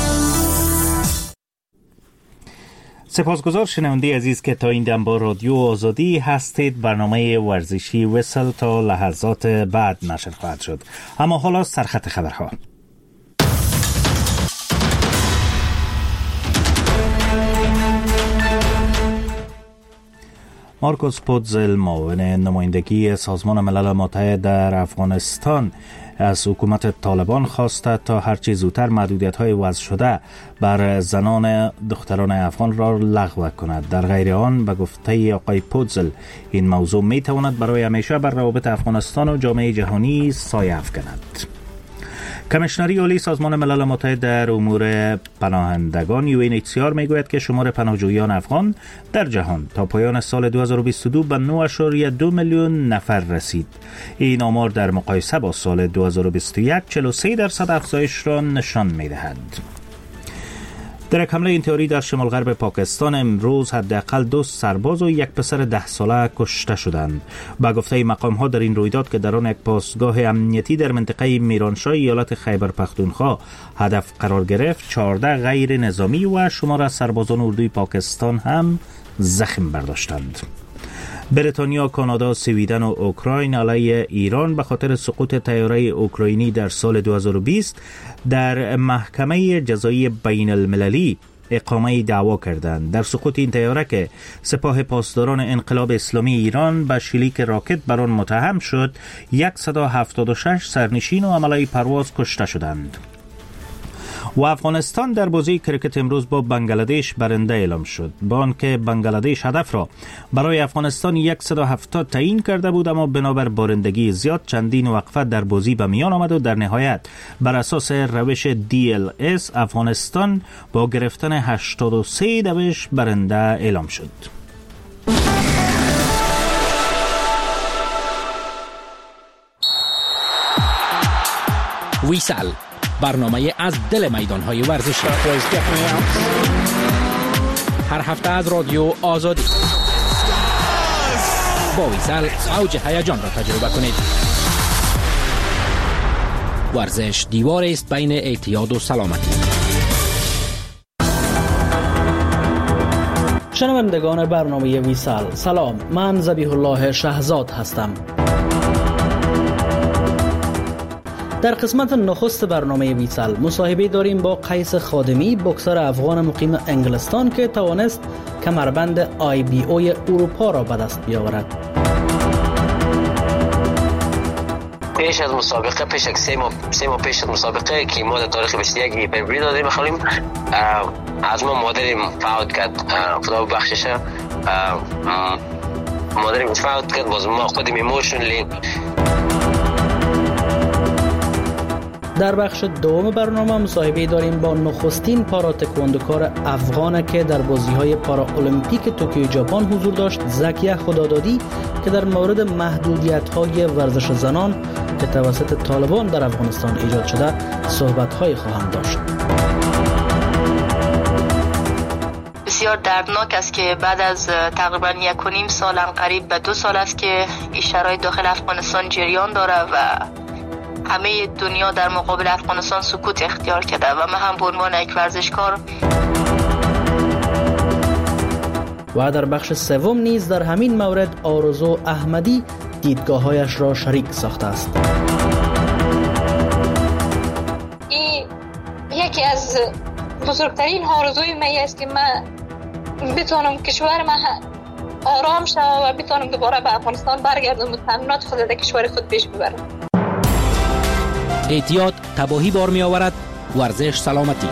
Speaker 1: سپاسگزار شنونده عزیز که تا این دم با رادیو آزادی هستید. برنامه ورزشی وصل تا لحظات بعد نشر خواهد شد، اما حالا سرخط خبرها. مارکوس پودزل، معاون نمایندگی سازمان ملل متحد در افغانستان، از حکومت طالبان خواسته تا هرچی زودتر محدودیت‌های وضع شده بر زنان دختران افغان را لغو کند. در غیر آن به گفته آقای پودزل این موضوع می‌تواند برای همیشه بر روابط افغانستان و جامعه جهانی سایه افکند. کمیشنری عالی سازمان ملل متحد در امور پناهندگان یو ان اچ سی آر میگوید که شمار پناهجویان افغان در جهان تا پایان سال دو هزار و بیست و دو به نه اشاریه دو میلیون نفر رسید. این آمار در مقایسه با سال دو هزار و بیست و یک چهل و سه درصد افزایش را نشان میدهد. در یک حمله انتحاری در شمال غرب پاکستان امروز حداقل دو سرباز و یک پسر ده ساله کشته شدند. با گفته مقام ها در این رویداد که در آن یک پاسگاه امنیتی در منطقه میرانشاه ایالت خیبر پختونخوا هدف قرار گرفت، چهارده غیر نظامی و شمار از سربازان اردوی پاکستان هم زخم برداشتند. بریتانیا، کانادا، سویدن و اوکراین علیه ایران به خاطر سقوط طیاره اوکراینی در سال دو هزار و بیست در محکمه جزایی بین المللی اقامه دعوا کردند. در سقوط این طیاره که سپاه پاسداران انقلاب اسلامی ایران به شلیک راکت بر آن متهم شد، صد و هفتاد و شش سرنشین و عمله پرواز کشته شدند. و افغانستان در بازی کرکت امروز با بنگلادش برنده اعلام شد. با آنکه بنگلادش هدف را برای افغانستان صد و هفتاد تعیین کرده بود، اما بنابر بارندگی زیاد چندین وقفه در بازی به میان آمد و در نهایت بر اساس روش دی ال اس افغانستان با گرفتن هشتاد و سه دوش برنده اعلام شد.
Speaker 20: ویسال، برنامه از دل میدان‌های ورزشی، هر هفته از رادیو آزادی. با ویسال اوج هیجان را تجربه کنید. ورزش دیوار است بین اعتیاد و سلامتی.
Speaker 21: شنوندگان برنامه ویسال، سلام، من ذبیح الله شهزاد هستم. در قسمت نخست برنامه ویسال مصاحبه داریم با قیس خادمی، بوکسر افغان مقیم انگلستان که توانست کمربند آی بی او اروپا را به دست بیاورد.
Speaker 22: پیش از مسابقه، پیش از سه ماه سه ماه پیش از مسابقه که ما در تاریخ بیست و یک فوریه دادیم بخوالیم، از ما مادریم فوت کرد، خدا ببخشش. مادریم فوت کرد، باز ما خودیم ایموشنلی.
Speaker 21: در بخش دوم برنامه مصاحبه داریم با نخستین پارا تکواندوکار افغان که در بازی‌های پارا المپیک توکیو ژاپن حضور داشت، زکیه خدادادی، که در مورد محدودیت‌های ورزش زنان که توسط طالبان در افغانستان ایجاد شده صحبت‌های خواهند داشت.
Speaker 23: بسیار دردناک است که بعد از تقریبا یک و نیم سال، قریب به دو سال است که این شرایط داخل افغانستان جریان داره و همه دنیا در مقابل افغانستان سکوت اختیار کرده و من هم به عنوان یک ورزشکار.
Speaker 21: و در بخش سوم نیز در همین مورد آرزو احمدی دیدگاه‌هایش را شریک ساخته است.
Speaker 2: از بزرگترین آرزوی من است که من بتونم کشور من آرام شد و بتونم دوباره به افغانستان برگردم و تمرینات خود در کشور خود پیش ببرم.
Speaker 20: اعتیاد تباهی بار می آورد، ورزش سلامتی.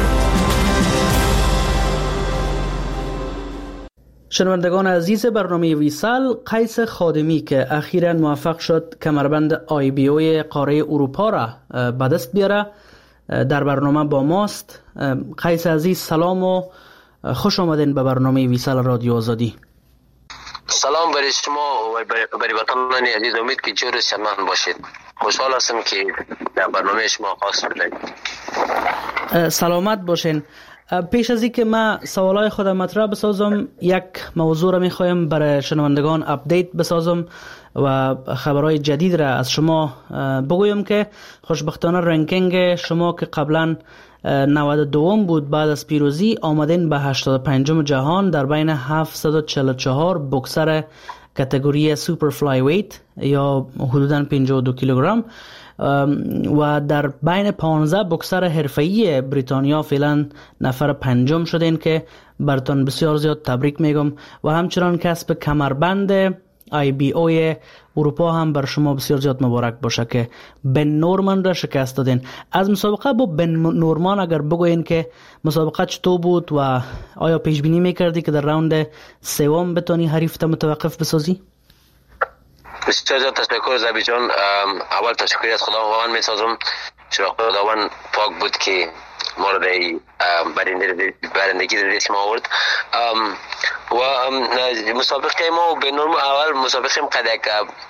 Speaker 21: شنوندگان عزیز برنامه ویسال، قیس خادمی که اخیراً موفق شد کمربند آی بی او قاره اروپا را به دست بیاره در برنامه با ماست. قیس عزیز سلام و خوش آمدین به برنامه ویسال رادیو آزادی.
Speaker 22: سلام برای شما و برای وطنان عزیز، امید که جور شمن باشید. خوشحال هستم که در برنامه شما خاص بدهید.
Speaker 21: سلامت باشین. پیش از اینکه من سوالای خودم مطرح بسازم، یک موضوع را میخوایم برای شنوندگان اپدیت بسازم و خبرهای جدید را از شما بگویم که خوشبختانه رنکینگ شما که قبلا نود و دو بود بعد از پیروزی آمدین به هشتاد و پنجم جهان در بین هفتصد و چهل و چهار بوکسر کاتگوری سوپر فلای ویت یا حدوداً پنجاه و دو کیلوگرم و در بین پانزده بوکسر حرفه‌ای بریتانیا فعلا نفر پنجم شدین که براتون بسیار زیاد تبریک میگم و همچنان کسب کمربند آی بی او اروپا هم بر شما بسیار زیاد مبارک باشه که بن نورمان را شکست دادین. از مسابقه با بن نورمان اگر بگوین که مسابقه چطور بود و آیا پیش بینی میکردی که در راوند سوم بتونی حریف تا متوقف بسازی؟
Speaker 22: بسیار زیاد تشکر زبی جان. اول تشکر از خداوند میسازم چرا خداوند پاک بود که ما را در برندگی در دست ما آورد. و مسابقه ما به نورم اول مسابقه قد یک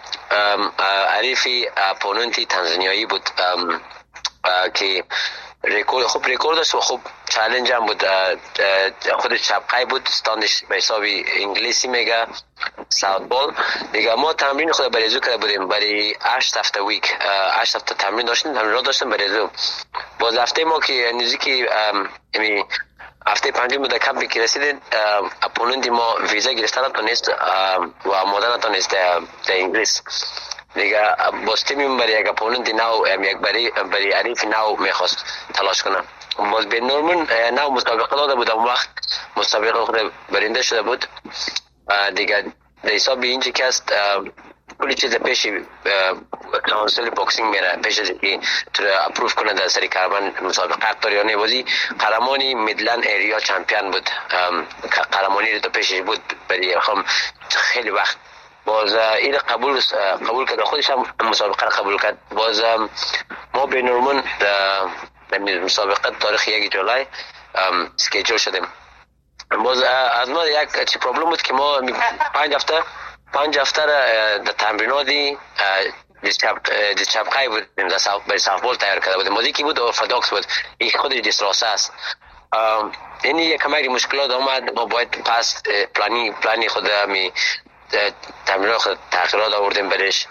Speaker 22: عریفی اپوننتی تنزانیایی بود که ریکورد خوب ریکورد داشت و خوب چالش هم بود. خودش چپقای بود، استاندش به حساب انگلیسی میگه ساوت بال دیگه. ما تمرین خود برای زو کرده بودیم برای هشت هفته ویک، هشت هفته تمرین داشتیم تمرین داشتیم برای زو. باز هفته ما که نزدیکی امی هفته پنجم بود کمپی که رسیدیم اپوننتی ما ویزا گرفتن نتونست و آمدن نتونست در انگلیس دیگه. باز تیمیم برای یک اپوننتی نو یک برای برای عریف نو میخواست تلاش کنم. باز به نورمن نو مسابقه داده بود، اون وقت مسابقه خود برنده شده بود دیگه. در حساب اینجا که است کلی چیز پیش کانسل بوکسینگ میره پیش از اینکه تو اپروف کنه در سری کاربن مسابقه اکتوریانی بازی. قهرمانی میدلند ایریا چمپیون بود، قهرمانی رو تو پیشش بود برای هم خیلی وقت. باز این قبول قبول کرد، خودش هم مسابقه را قبول کرد. باز ما به نورمن در مسابقه تاریخ یک جولای اسکیجول شدیم. باز از ما یک چی پرابلم بود که ما پنج هفته پنج هفته در تمریناتی دیس چپقای بودیم در برای سافبال تیار کرده بودیم. بازی که بود ارتودکس بود، این خودش دیسراسه است. این یک کمک مشکلات آمد، ما باید پس پلانی پلانی خود می تمرینات خود تغییرات آوردیم برش.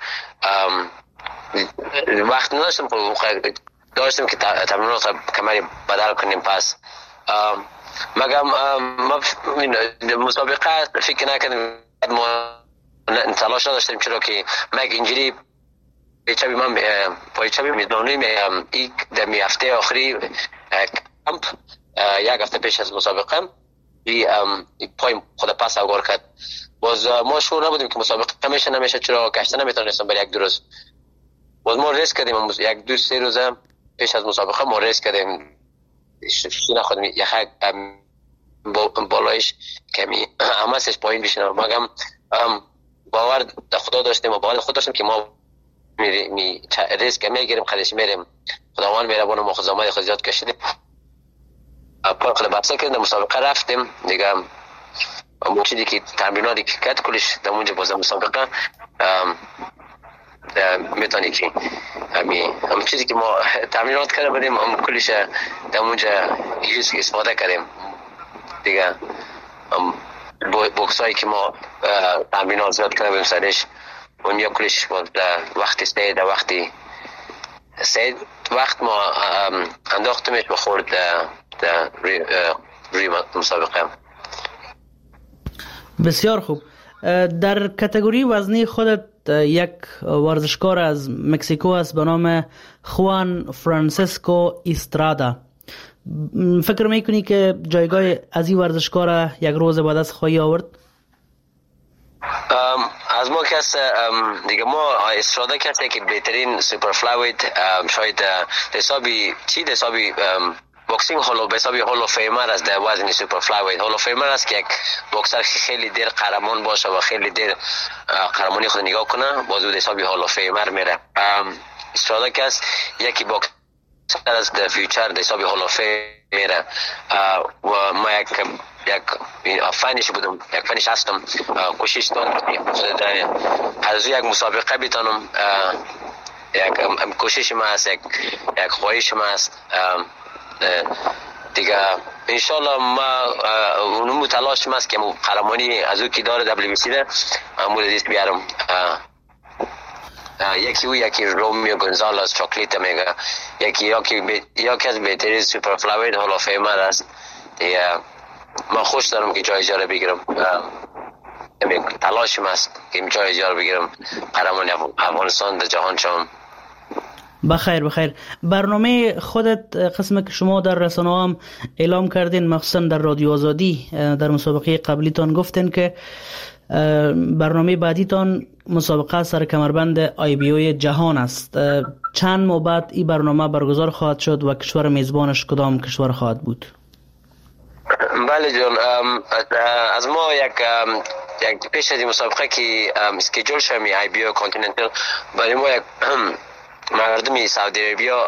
Speaker 22: وقت نداشتم داشتیم که تمرینات کمری بدل کنیم. پس مگم ما مسابقه فکر نکردیم، ما تلاش نداشتیم چرا که مگ اینجوری پیچه من پیچه میدونیم یک دمی هفته آخری کمپ یک هفته پیش از مسابقه این پای خود پس اوگار کرد. باز ما شور نبودیم که مسابقه میشه نمیشه چرا گشته نمیتونستم برای یک دو روز. باز ما ریس کردیم یک دو سه روزه پیش از مسابقه ما ریس کردیم شینا خودم یک بالایش کمی همه سش پایین بشینم. مگم باور در خدا داشتیم و باور خود داشتیم که ما می, می ریسک میگیریم خودش میریم. خداوند مهربان ما خود زحمت خود زیاد کشیدیم. پای خود بحثا کردیم مسابقه رفتیم دیگه. اون چیزی که تمریناتی که کرد کلش در اونجا باز مسابقه میتونی که همین هم چیزی که ما تمرینات کرده بودیم هم کلش در اونجا یوز استفاده کردیم دیگه. بوکس هایی که ما تمرینات زیاد کرده بودیم سرش اونجا کلش وقتی سید وقتی سید وقت ما انداختمش بخورد در روی مسابقه.
Speaker 21: بسیار خوب. در کاتگوری وزنی خودت یک ورزشکار از مکزیکو است به نام خوان فرانسیسکو ایسترادا. فکر میکنی که جایگاه از این ورزشکار یک روز بعد از خواهی آورد؟
Speaker 22: از ما کس دیگه ما استراده کسی که بهترین سوپر فلاویت شاید حسابی چی حسابی بوکسینگ هولو به حسابی هولو فیمر از در وزن سوپر فلاویت. هولو فیمر است که یک بوکسر خیلی دیر قهرمان باشه و خیلی دیر قهرمانی خود نگاه کنه باز به حسابی هولو فیمر میره. استراده کس یکی بوکسر از در فیوچر در حسابی هولو فیمر میره و ما یک یک فنیش بودم یک فنیش هستم کوشش دارم از یک مسابقه بتونم یک کوشش ما است یک یک خواهش ما است دیگه انشالله ما اونم تلاش ما است که قهرمانی از او کی داره دبلیو بی سی ده مورد دست بیارم. یکی او یکی رومیو گونزالز چاکلیت میگه یکی یکی یکی از بهترین سوپر فلاویت هال اف فیمر است دیگه ما خوش دارم که جایزه رو بگیرم. تلاشم است که جایزه رو بگیرم قهرمان افغانستان در جهان شوم.
Speaker 21: بخیر بخیر. برنامه خودت قسم که شما در رسانه هم اعلام کردین مخصوصا در رادیو آزادی در مسابقه قبلیتان گفتین که برنامه بعدیتان مسابقه سر کمربند آی بی او جهان است. چند ماه بعد این برنامه برگزار خواهد شد و کشور میزبانش کدام کشور خواهد بود؟
Speaker 22: بله جان، از ما یک یک پیش از این مسابقه که اسکیجول شمی آی بی او کانتیننتال برای ما یک مردمی سعودی عربیا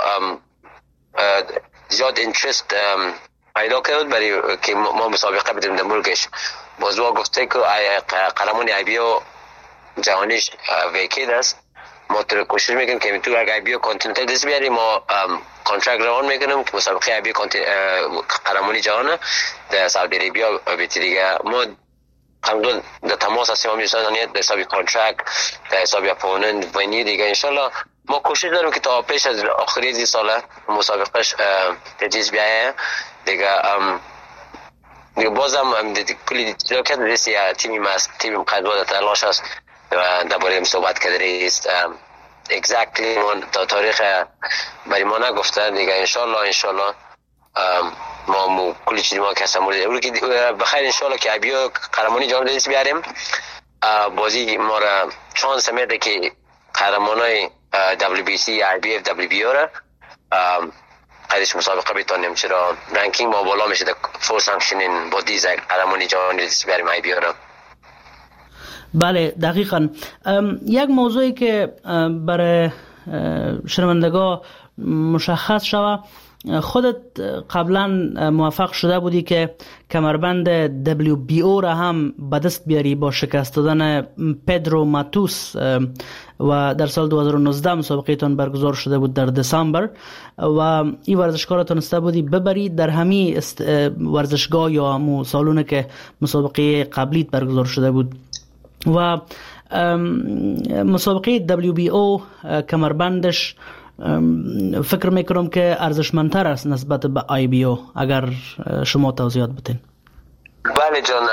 Speaker 22: زیاد اینترست پیدا کرد برای که ما مسابقه بدیم در ملکش. بازوا گفته که قهرمان آی بی او جهانیش ویکید است. ما تو کوشش میکنیم که تو آی بی او کانتیننتال دست بیاریم. ما کانترکت روان میکنیم که مسابقه آی بی او قهرمانی جهان در سعودی عربیا بهتریه. ما همون در تماس هستیم هم میشنید در حساب کانترکت در حساب اپوننت وینی دیگه. انشالله ما کوشش داریم که تا پیش از آخری این سال مسابقهش تجهیز بیایه دیگه. دیگه بازم کلی جاکت رسی تیمی ماست تیم قدوات تلاش است و درباره صحبت کرده است. اگزکتلی من تا تاریخ برای ما نگفته دیگه. انشالله انشالله ما مو کلی چیزی ما کسا مورد اول که بخیر انشالله که ابیو قهرمانی جام دست بیاریم. بازی ما را چانس میده که قهرمانای دبلیو بی سی آی بی اف دبلیو بی او را قدش مسابقه بتونیم، چرا رنکینگ ما بالا میشه در فور سانکشنین بودیز قهرمانی جهانی دست بیاریم آی بی او را.
Speaker 21: بله دقیقاً. یک موضوعی که برای شنوندگان مشخص شود، خودت قبلا موفق شده بودی که کمربند دبلیو بی او را هم به دست بیاری با شکست دادن پدرو ماتوس و در سال دو هزار و نوزده مسابقه تان برگزار شده بود در دسامبر و این ورزشکار تونسته بودی ببری در همین ورزشگاه یا همون سالونه که مسابقه قبلیت برگزار شده بود. و مسابقه دبلیو بی او کمربندش فکر میکنم که ارزشمندتر است نسبت به آی بی او. اگر شما توضیحات بدین.
Speaker 22: بله جان،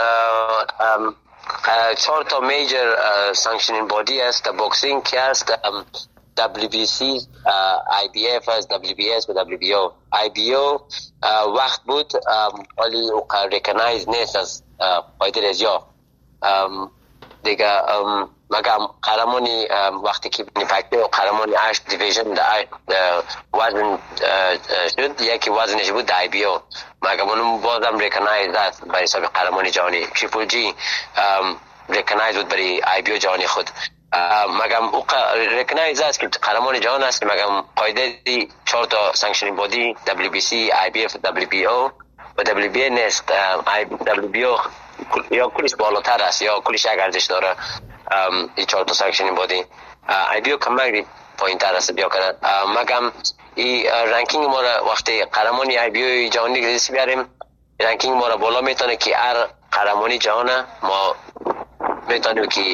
Speaker 22: چهار تا میجر سانکشنینگ بادی است در بوکسینگ که است دبلیو بی سی، آی بی اف است، دبلیو بی اس و دبلیو بی او. آی بی او وقت بود ولی ریکگنایز نیست از قاعده رضا دیگه. مگم قهرمانی وقتی که نیفکته و قهرمانی هشت دیویژن در وزن شد، یکی وزنش بود در آی بی او. مگم اونم بازم ریکگنایز است برای حساب قهرمانی جهانی. تریپل جی ریکگنایز بود برای آی بی او جهانی خود. مگم او ریکگنایز است که قهرمان جهان است. مگم قاعده چهار تا سانکشنینگ بادی دبلیو بی سی، آی بی اف، دبلیو بی او و دبلیو بی نیست. دبلیو بی او یا کلیش بالاتر است یا کلیش یک ارزش داره. این چهار تا سانکشنینگ بادی آی بی او کمک پایین تر است بیا کنند. مگم این رنکینگ ما را وقتی قهرمانی آی بی او جهانی دست بیاریم، رنکینگ ما را بالا میتونه که هر قهرمانی جهان ما میتونیم که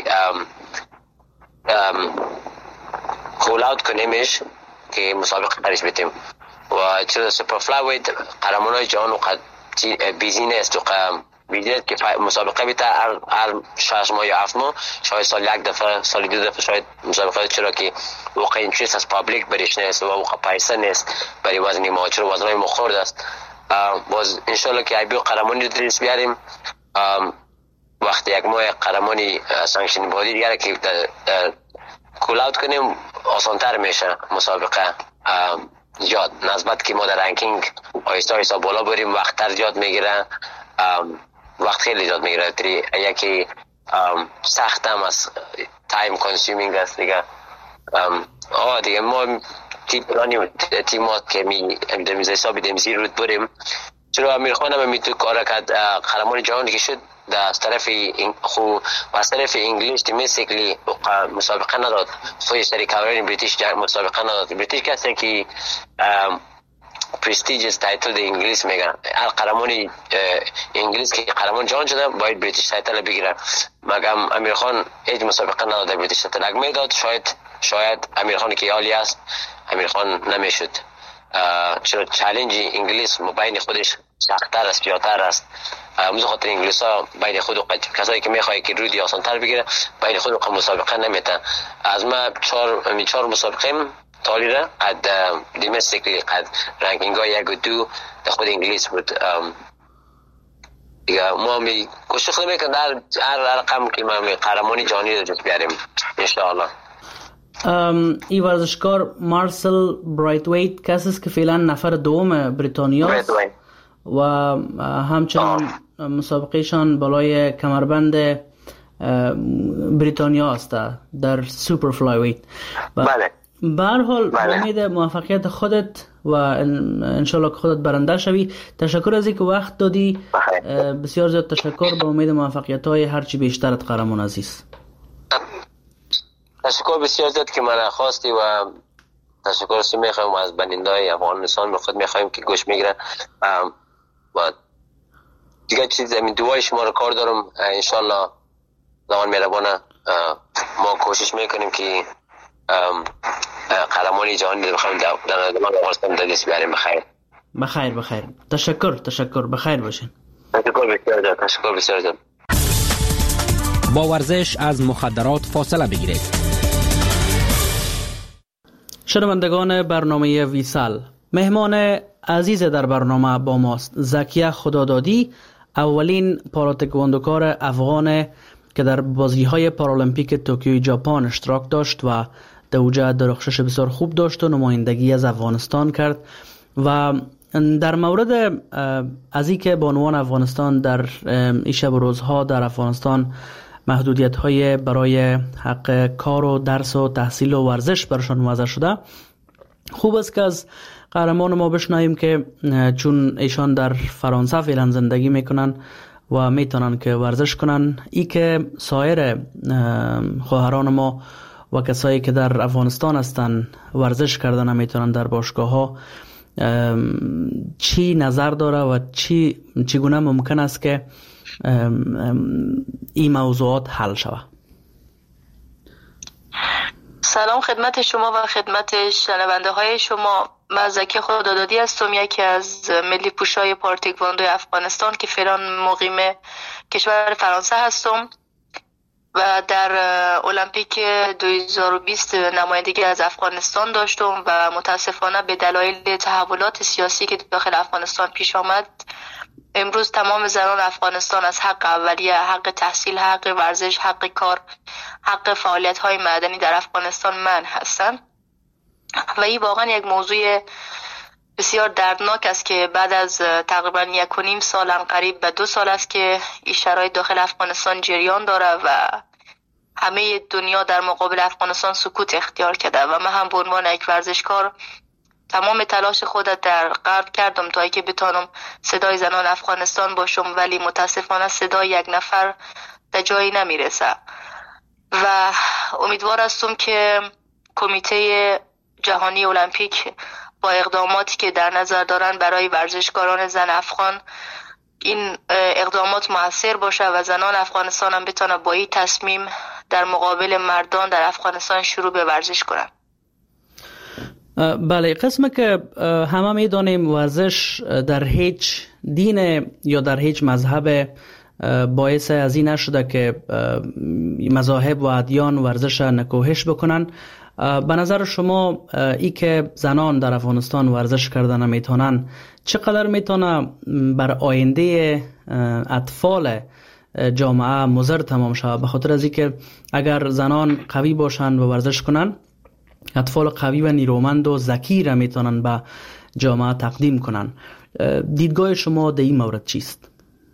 Speaker 22: کول اوت کنیمش که مسابقه قرارش بدیم. و چرا سوپر فلاویت قهرمانای جهان و بیزینه است و بیدید که مسابقه بیتا هر, هر شش ماه یا هفت ماه، شاید سال یک دفعه سال دو دفعه شاید مسابقه، چرا که واقعا اینترست از پابلیک بریش نیست و واقعا پیسه نیست برای وزنی ما، چرا وزنای ما خورد است باز انشالله که ایبیو قهرمانی رو درست بیاریم. وقتی یک ماه قهرمانی سانکشن بادی دیگه که کول اوت کنیم آسانتر میشه مسابقه. زیاد نسبت که ما در رنکینگ آیستا آیستا بالا بریم وقت تر زیاد میگیره، وقت خیلی زیاد میگیره. تری یکی سخت هم از تایم کنسیومینگ است دیگه. آه دیگه ما تیم پلانی تیمات که می اندمیز حسابی دمیزی رود بریم. چرا امیر خان هم میتو کار کرد قهرمان جهانی که شد از طرف خو و از طرف انگلیس تیمیسیکلی مسابقه نداد. خوی سری کاورین بریتیش مسابقه نداد. بریتیش کسی که پرستیجیس تایتل دی انگلیس میگن. هر قهرمانی انگلیس که قهرمان جهان شده باید بریتیش تایتل بگیره. مگم امیر خان هیچ مسابقه نداد بریتیش تایتل. اگه میداد شاید شاید امیر خان که عالی است امیر خان نمیشد. چرا چالش انگلیس مبین خودش سخت‌تر است، پیاتر است. موضوع خاطر انگلیس ها بین خود و کسایی که میخوایی که رودی آسان تر بگیره بین خود و مسابقه نمیتن. از ما چهار می چهار مسابقه تالی را قد دیمستیکلی قد رنکینگ ها یک و دو در خود انگلیس بود. دیگه ما می کوشش کنیم که در هر رقم که ما می قهرمانی جهانی رو جت بیاریم انشاءالله.
Speaker 21: ای ورزشکار مارسل برایتویت کسی است که فعلا نفر دوم بریتانیا است و همچنان مسابقهشان بالای کمربند بریتانیا است در سوپر فلای ویت.
Speaker 22: بله.
Speaker 21: به هر حال با امید موفقیت خودت و انشالله که خودت برنده شوی. تشکر از اینکه وقت دادی. بسیار زیاد تشکر. با امید موفقیت های هرچی بیشترت قهرمان عزیز.
Speaker 22: تشکر بسیار زیاد که من خواستی و تشکر سی میخوایم از بنیندای افغانستان خود میخوایم که گوش میگیرن و دیگه چیز همین دوای شما رو کار دارم. انشالله زمان مهربانه ما کوشش میکنیم که قهرمانی جهانی رو بخوایم در زمان افغانستان در دست بیاریم. بخیر
Speaker 21: بخیر بخیر. تشکر تشکر. بخیر باشین.
Speaker 22: تشکر بسیار زیاد. تشکر بسیار زیاد.
Speaker 20: با ورزش از مخدرات فاصله بگیرید.
Speaker 21: شنوندگان برنامه ویسال، مهمان عزیز در برنامه با ماست زکیه خدادادی، اولین پاراتکواندوکار افغان که در بازی‌های پارالمپیک توکیو ژاپن اشتراک داشت و در اوجه درخشش بسیار خوب داشت و نمایندگی از افغانستان کرد. و در مورد از اینکه بانوان افغانستان در این شب و روزها در افغانستان محدودیت‌های برای حق کار و درس و تحصیل و ورزش برشان وضع شده، خوب است که از قهرمان ما بشنویم که چون ایشان در فرانسه فعلا زندگی میکنن و میتونن که ورزش کنن، ای که سایر خواهران ما و کسایی که در افغانستان هستن ورزش کردن نمیتونن در باشگاه ها، چی نظر داره و چی چگونه ممکن است که این موضوعات حل شود؟
Speaker 23: سلام خدمت شما و خدمت شنونده های شما. من زکی خدادادی هستم، یکی از ملی پوشای پارتکواندو افغانستان که فعلا مقیم کشور فرانسه هستم و در المپیک دو هزار و بیست نمایندگی از افغانستان داشتم و متاسفانه به دلایل تحولات سیاسی که داخل افغانستان پیش آمد امروز تمام زنان افغانستان از حق اولیه، حق تحصیل، حق ورزش، حق کار، حق فعالیت های مدنی در افغانستان منع هستند و این واقعا یک موضوع بسیار دردناک است که بعد از تقریبا یک و نیم سال قریب به دو سال است که این شرایط داخل افغانستان جریان داره و همه دنیا در مقابل افغانستان سکوت اختیار کرده و من هم به عنوان یک ورزشکار تمام تلاش خودت در غرب کردم تا اینکه بتونم صدای زنان افغانستان باشم، ولی متاسفانه صدای یک نفر در جایی نمیرسه و امیدوار هستم که کمیته جهانی المپیک با اقداماتی که در نظر دارن برای ورزشکاران زن افغان این اقدامات موثر باشه و زنان افغانستان هم بتونن با این تصمیم در مقابل مردان در افغانستان شروع به ورزش کنن.
Speaker 21: بله، قسمه که همه میدانیم ورزش در هیچ دین یا در هیچ مذهب باعث از این نشده که مذاهب و ادیان ورزش نکوهش بکنن. به نظر شما ای که زنان در افغانستان ورزش کردن نمیتونن چقدر میتونه بر آینده اطفال جامعه مضر تمام شود؟ به خاطر از اینکه اگر زنان قوی باشند و ورزش کنند، اطفال قوی و نیرومند و ذکی را میتونن به جامعه تقدیم کنن. دیدگاه شما در این مورد چیست؟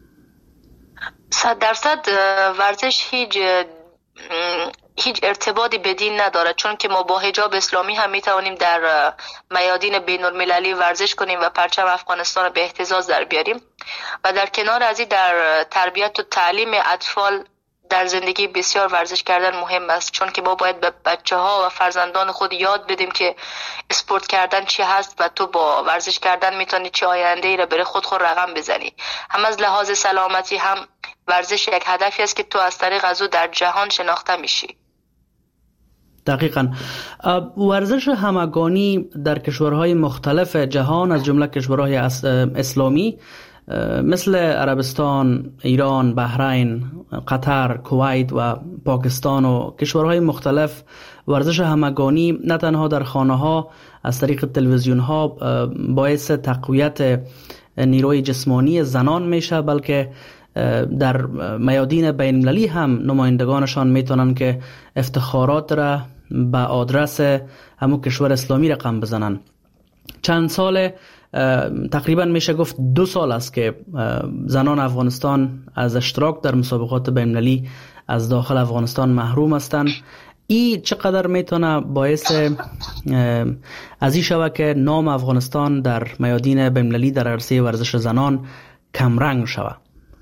Speaker 23: صد درصد ورزش هیچ هیچ ارتباطی به دین نداره، چون که ما با حجاب اسلامی هم میتوانیم در میادین بین المللی ورزش کنیم و پرچم افغانستان رو به اهتزاز در بیاریم. و در کنار از این در تربیت و تعلیم اطفال در زندگی بسیار ورزش کردن مهم است، چون که ما باید به بچه ها و فرزندان خود یاد بدیم که اسپورت کردن چی هست و تو با ورزش کردن میتونی چه آینده ای را برای خود خود رقم بزنی. هم از لحاظ سلامتی هم ورزش یک هدفی است که تو از طریق از او در جهان شناخته میشی.
Speaker 21: دقیقاً. ورزش همگانی در کشورهای مختلف جهان از جمله کشورهای اسلامی مثل عربستان، ایران، بحرین، قطر، کویت و پاکستان و کشورهای مختلف ورزش همگانی نه تنها در خانه‌ها از طریق تلویزیون‌ها باعث تقویت نیروی جسمانی زنان میشه، بلکه در میادین بین المللی هم نمایندگانشان میتونن که افتخارات را به آدرس همون کشور اسلامی رقم بزنن. چند سال تقریبا میشه گفت دو سال است که زنان افغانستان از اشتراک در مسابقات بین المللی از داخل افغانستان محروم هستند. این چقدر میتونه باعث از این شود که نام افغانستان در میادین بین المللی در عرصه ورزش زنان کمرنگ شود؟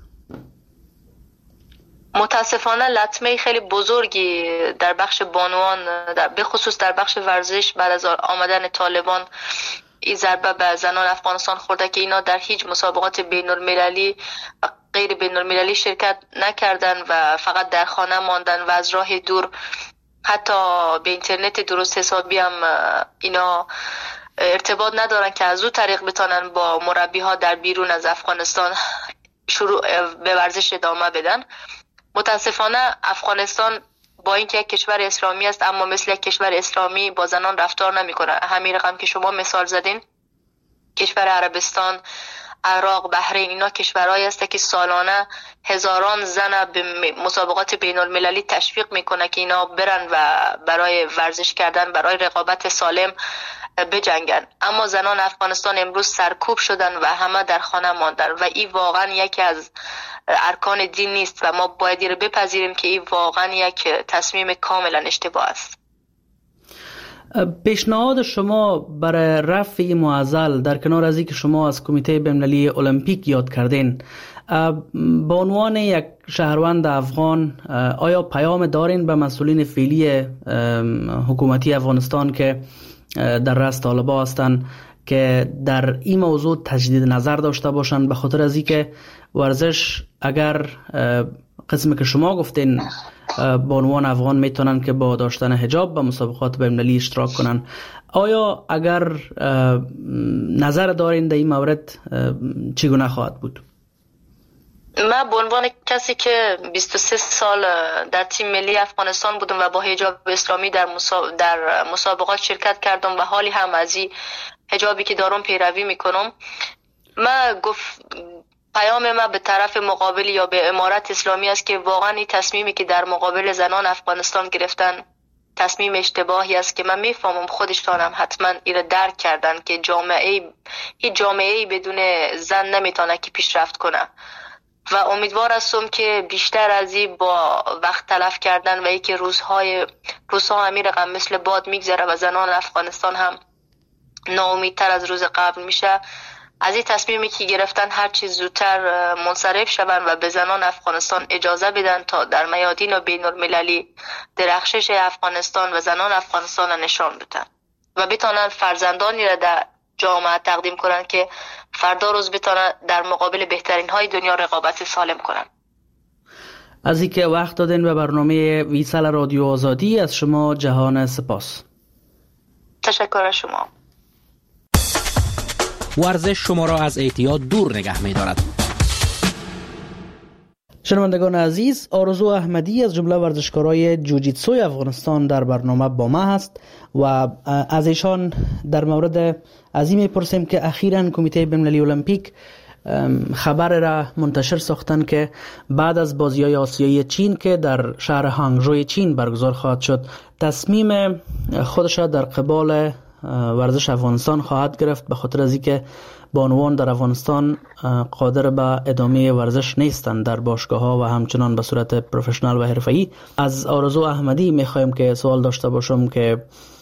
Speaker 23: متاسفانه لطمه خیلی بزرگی در بخش بانوان در به خصوص در بخش ورزش بعد از آمدن طالبان این ضربه به زنان افغانستان خورده که اینا در هیچ مسابقات بین المللی و غیر بین المللی شرکت نکردن و فقط در خانه ماندن و از راه دور حتی به اینترنت درست حسابی هم اینا ارتباط ندارن که از او طریق بتونن با مربی ها در بیرون از افغانستان شروع به ورزش ادامه بدن. متاسفانه افغانستان با اینکه یک کشور اسلامی است اما مثل یک کشور اسلامی با زنان رفتار نمیکنه. همین رقم که شما مثال زدین، کشور عربستان، عراق، بحرین، اینا کشورهایی هست که سالانه هزاران زن به مسابقات بین المللی تشویق میکنه که اینا برن و برای ورزش کردن، برای رقابت سالم بجنگن. اما زنان افغانستان امروز سرکوب شدن و همه در خانه ماندن و این واقعا یکی از ارکان دین نیست و ما باید این رو بپذیریم که این واقعا یک تصمیم کاملا اشتباه است.
Speaker 21: پیشنهاد شما برای رفع این معضل در کنار از اینکه شما از کمیته بین‌المللی المپیک یاد کردین، به عنوان یک شهروند افغان آیا پیام دارین به مسئولین فعلی حکومتی افغانستان که در رأس طالبان هستند که در این موضوع تجدید نظر داشته باشند، به خاطر از اینکه ورزش اگر قسمی که شما گفتین به عنوان افغان میتونن که با داشتن حجاب به مسابقات بین‌المللی اشتراک کنن، آیا اگر نظر دارین در این مورد چگونه خواهد بود؟
Speaker 23: من به عنوان کسی که بیست و سه سال در تیم ملی افغانستان بودم و با حجاب اسلامی در در مسابقات شرکت کردم و حالی هم از این حجابی که دارم پیروی میکنم، من گفت پیام ما به طرف مقابل یا به امارت اسلامی است که واقعا این تصمیمی که در مقابل زنان افغانستان گرفتن تصمیم اشتباهی است که من میفهمم خودشان هم حتما این درک کردن که جامعه هیچ جامعه‌ای بدون زن نمیتونه که پیشرفت کنه و امیدوار هستم که بیشتر از این با وقت تلف کردن و اینکه روزهای روزها همین رقم مثل باد میگذره و زنان افغانستان هم ناامیدتر از روز قبل میشه، از این تصمیمی که گرفتن هر چیز زودتر منصرف شوند و به زنان افغانستان اجازه بدن تا در میادین و بین المللی درخشش افغانستان و زنان افغانستان را نشان بدن و بتونن فرزندانی را در جامعه تقدیم کنن که فردا روز بتونن در مقابل بهترین های دنیا رقابت سالم کنن.
Speaker 21: از اینکه وقت دادین به برنامه ویسال رادیو آزادی، از شما جهان سپاس.
Speaker 23: تشکر از شما.
Speaker 20: ورزش شما را از اعتیاد دور نگه می دارد.
Speaker 21: شنوندگان عزیز، آرزو احمدی از جمله ورزشکارای جوجیتسوی افغانستان در برنامه با ما هست و از ایشان در مورد از این میپرسیم که اخیراً کمیته بین‌المللی المپیک خبر را منتشر ساختن که بعد از بازی‌های آسیایی چین که در شهر هانگژو چین برگزار خواهد شد، تصمیم خودش را در قبال ورزش افغانستان خواهد گرفت، به خاطر از اینکه بانوان در افغانستان قادر به ادامه ورزش نیستند در باشگاه‌ها و همچنان به صورت پروفشنال و حرفه‌ای. از آرزو احمدی می‌خوایم که سوال داشته باشم که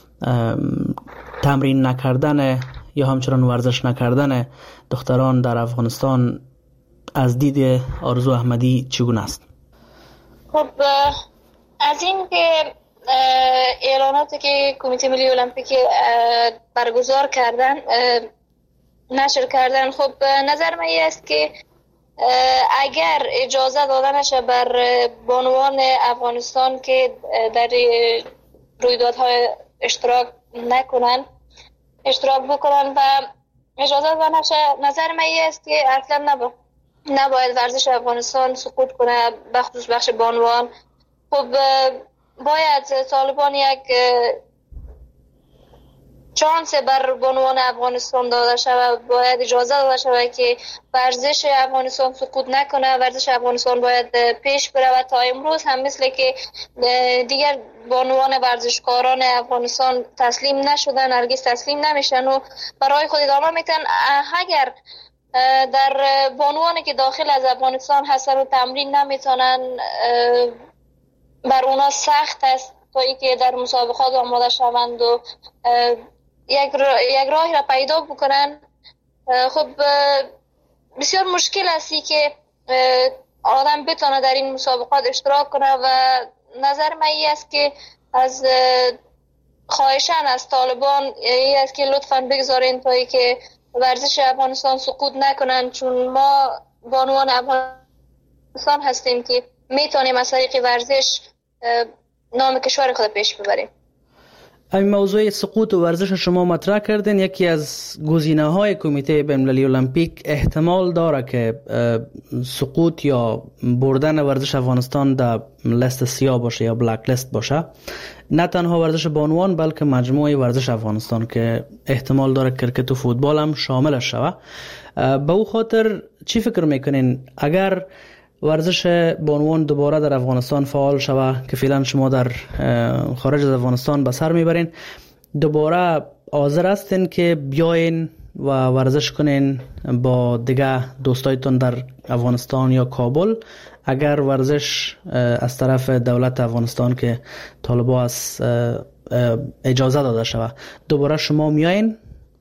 Speaker 21: تمرین نکردن یا همچنان ورزش نکردن دختران در افغانستان از دید آرزو احمدی چگونه است؟
Speaker 2: خب از این که اعلاناتی که کمیته ملی المپیک برگزار کردن نشر کردن، خب نظر من است که اگر اجازه داده نشه بر بانوان افغانستان که در رویدادهای اشتراک نکنن اشتراک بکنن و اجازه داده نشه، نظر من است که اصلا نبا نباید ورزش افغانستان سقوط کنه، بخصوص بخش بانوان. خب باید طالبان یک چانس بر بانوان افغانستان داده شود، باید اجازه داده شود که ورزش افغانستان سقوط نکنه، ورزش افغانستان باید پیش بره و تا امروز هم مثل که دیگر بانوان ورزشکاران افغانستان تسلیم نشدن، هرگز تسلیم نمیشن و برای خود ادامه میتن. اگر در بانوانی که داخل از افغانستان هستن و تمرین نمیتونن، بر اونا سخت است تا اینکه در مسابقات آماده شوند و یک یک راهی را پیدا بکنن. خب بسیار مشکل است که آدم بتونه در این مسابقات اشتراک کنه و نظر من این است که از خواهشان از طالبان این است که لطفاً بگذارین تا اینکه ورزش افغانستان سقوط نکنن، چون ما بانوان افغانستان هستیم که میتونیم از طریق ورزش نام کشور خود پیش ببریم.
Speaker 21: این موضوع سقوط و ورزش شما مطرح کردین. یکی از گزینه‌های کمیته بین‌المللی المپیک احتمال داره که سقوط یا بردن ورزش افغانستان در لیست سیاه باشه یا بلک لیست باشه، نه تنها ورزش بانوان بلکه مجموعه ورزش افغانستان که احتمال داره کرکت و فوتبال هم شاملش شوه. به او خاطر چی فکر میکنین اگر ورزش بانوان دوباره در افغانستان فعال شوه که فعلا شما در خارج از افغانستان به سر میبرین، دوباره حاضر هستین که بیاین و ورزش کنین با دیگه دوستایتون در افغانستان یا کابل اگر ورزش از طرف دولت افغانستان که طالبا از اجازه داده شوه، دوباره شما میاین؟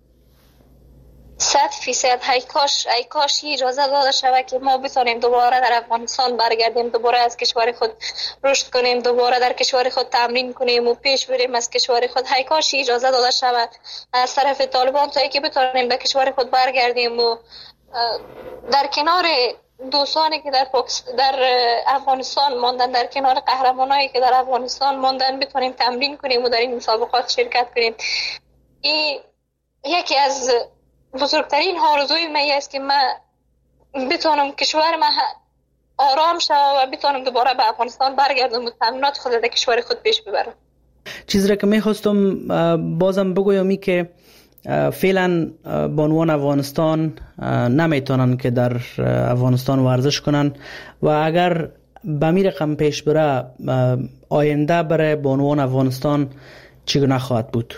Speaker 2: صد فیصد ای کاش ای کاش اجازه داده شود که ما بتونیم دوباره در افغانستان برگردیم، دوباره از کشور خود رشد کنیم، دوباره در کشور خود تمرین کنیم و پیش بریم از کشور خود. ای کاش اجازه داده شود از طرف طالبان تا اینکه بتونیم به کشور خود برگردیم و در کنار دوستانی که در در افغانستان ماندن، در کنار قهرمانایی که در افغانستان ماندن بتونیم تمرین کنیم و در این مسابقات شرکت کنیم. این یکی از بزرگترین آرزوی من است که من بتونم کشور من آرام شد و بتونم دوباره به افغانستان برگردم و تمرینات خود در کشور خود پیش ببرم.
Speaker 21: چیزی را که میخواستم بازم بگویم ای که فعلا بانوان افغانستان نمیتونن که در افغانستان ورزش کنن و اگر به می رقم پیش بره آینده برای بانوان افغانستان چگونه خواهد بود؟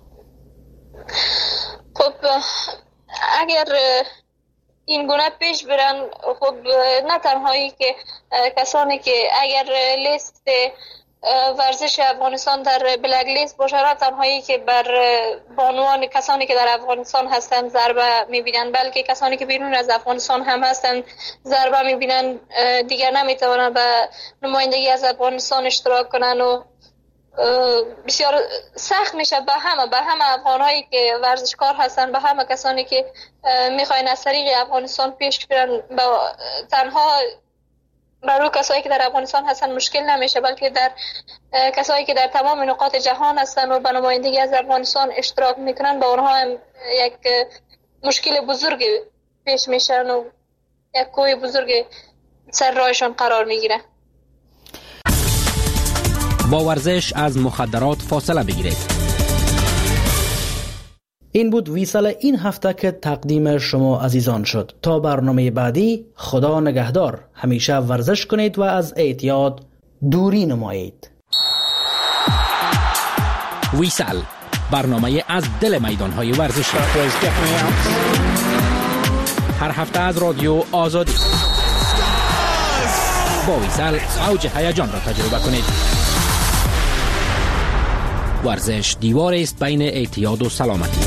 Speaker 2: خب اگر این گونه پیش برن، خب نه تنهایی که کسانی که اگر لیست ورزش افغانستان در بلک لیست باشه، نه تنهایی که بر بانوان کسانی که در افغانستان هستند ضربه میبینن، بلکه کسانی که بیرون از افغانستان هم هستند ضربه میبینن، دیگر نمیتوانند به نمایندگی از افغانستان اشتراک کنن و بسیار سخت میشه به همه به همه افغانایی که ورزشکار هستن، به همه کسانی که میخواین از طریق افغانستان پیش برن. با تنها برای کسایی که در افغانستان هستن مشکل نمیشه، بلکه در کسایی که در تمام نقاط جهان هستن و به نمایندگی از افغانستان اشتراک میکنن، با اونها هم یک مشکل بزرگ پیش میشن و یک کوه بزرگ سر راهشون قرار میگیره.
Speaker 20: با ورزش از مخدرات فاصله بگیرید.
Speaker 21: این بود ویسال این هفته که تقدیم شما عزیزان شد. تا برنامه بعدی، خدا نگهدار. همیشه ورزش کنید و از اعتیاد دوری نمایید.
Speaker 20: ویسال، برنامه از دل میدان‌های ورزشی. هر هفته از رادیو آزادی. با ویسال اوج هیجان را تجربه کنید. ورزش دیوار است بین اعتیاد و سلامتی.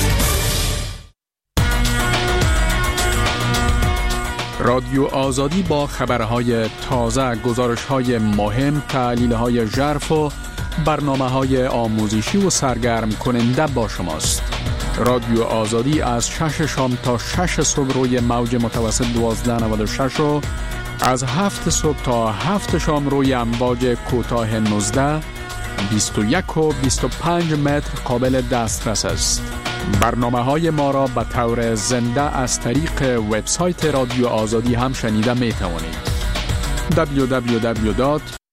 Speaker 3: رادیو آزادی با خبرهای تازه، گزارش‌های مهم، تحلیل‌های ژرف و برنامه‌های آموزشی و سرگرم کننده با شماست. رادیو آزادی از شش شام تا شش صبح روی موج متوسط دوازده نود و شش و از هفت صبح تا هفت شام روی امواج کوتاه نوزده، بیست و یک و بیست و پنج متر قابل دسترس است. برنامه‌های ما را به طور زنده از طریق وبسایت رادیو آزادی هم شنیده می توانید. دبلیو دبلیو دبلیو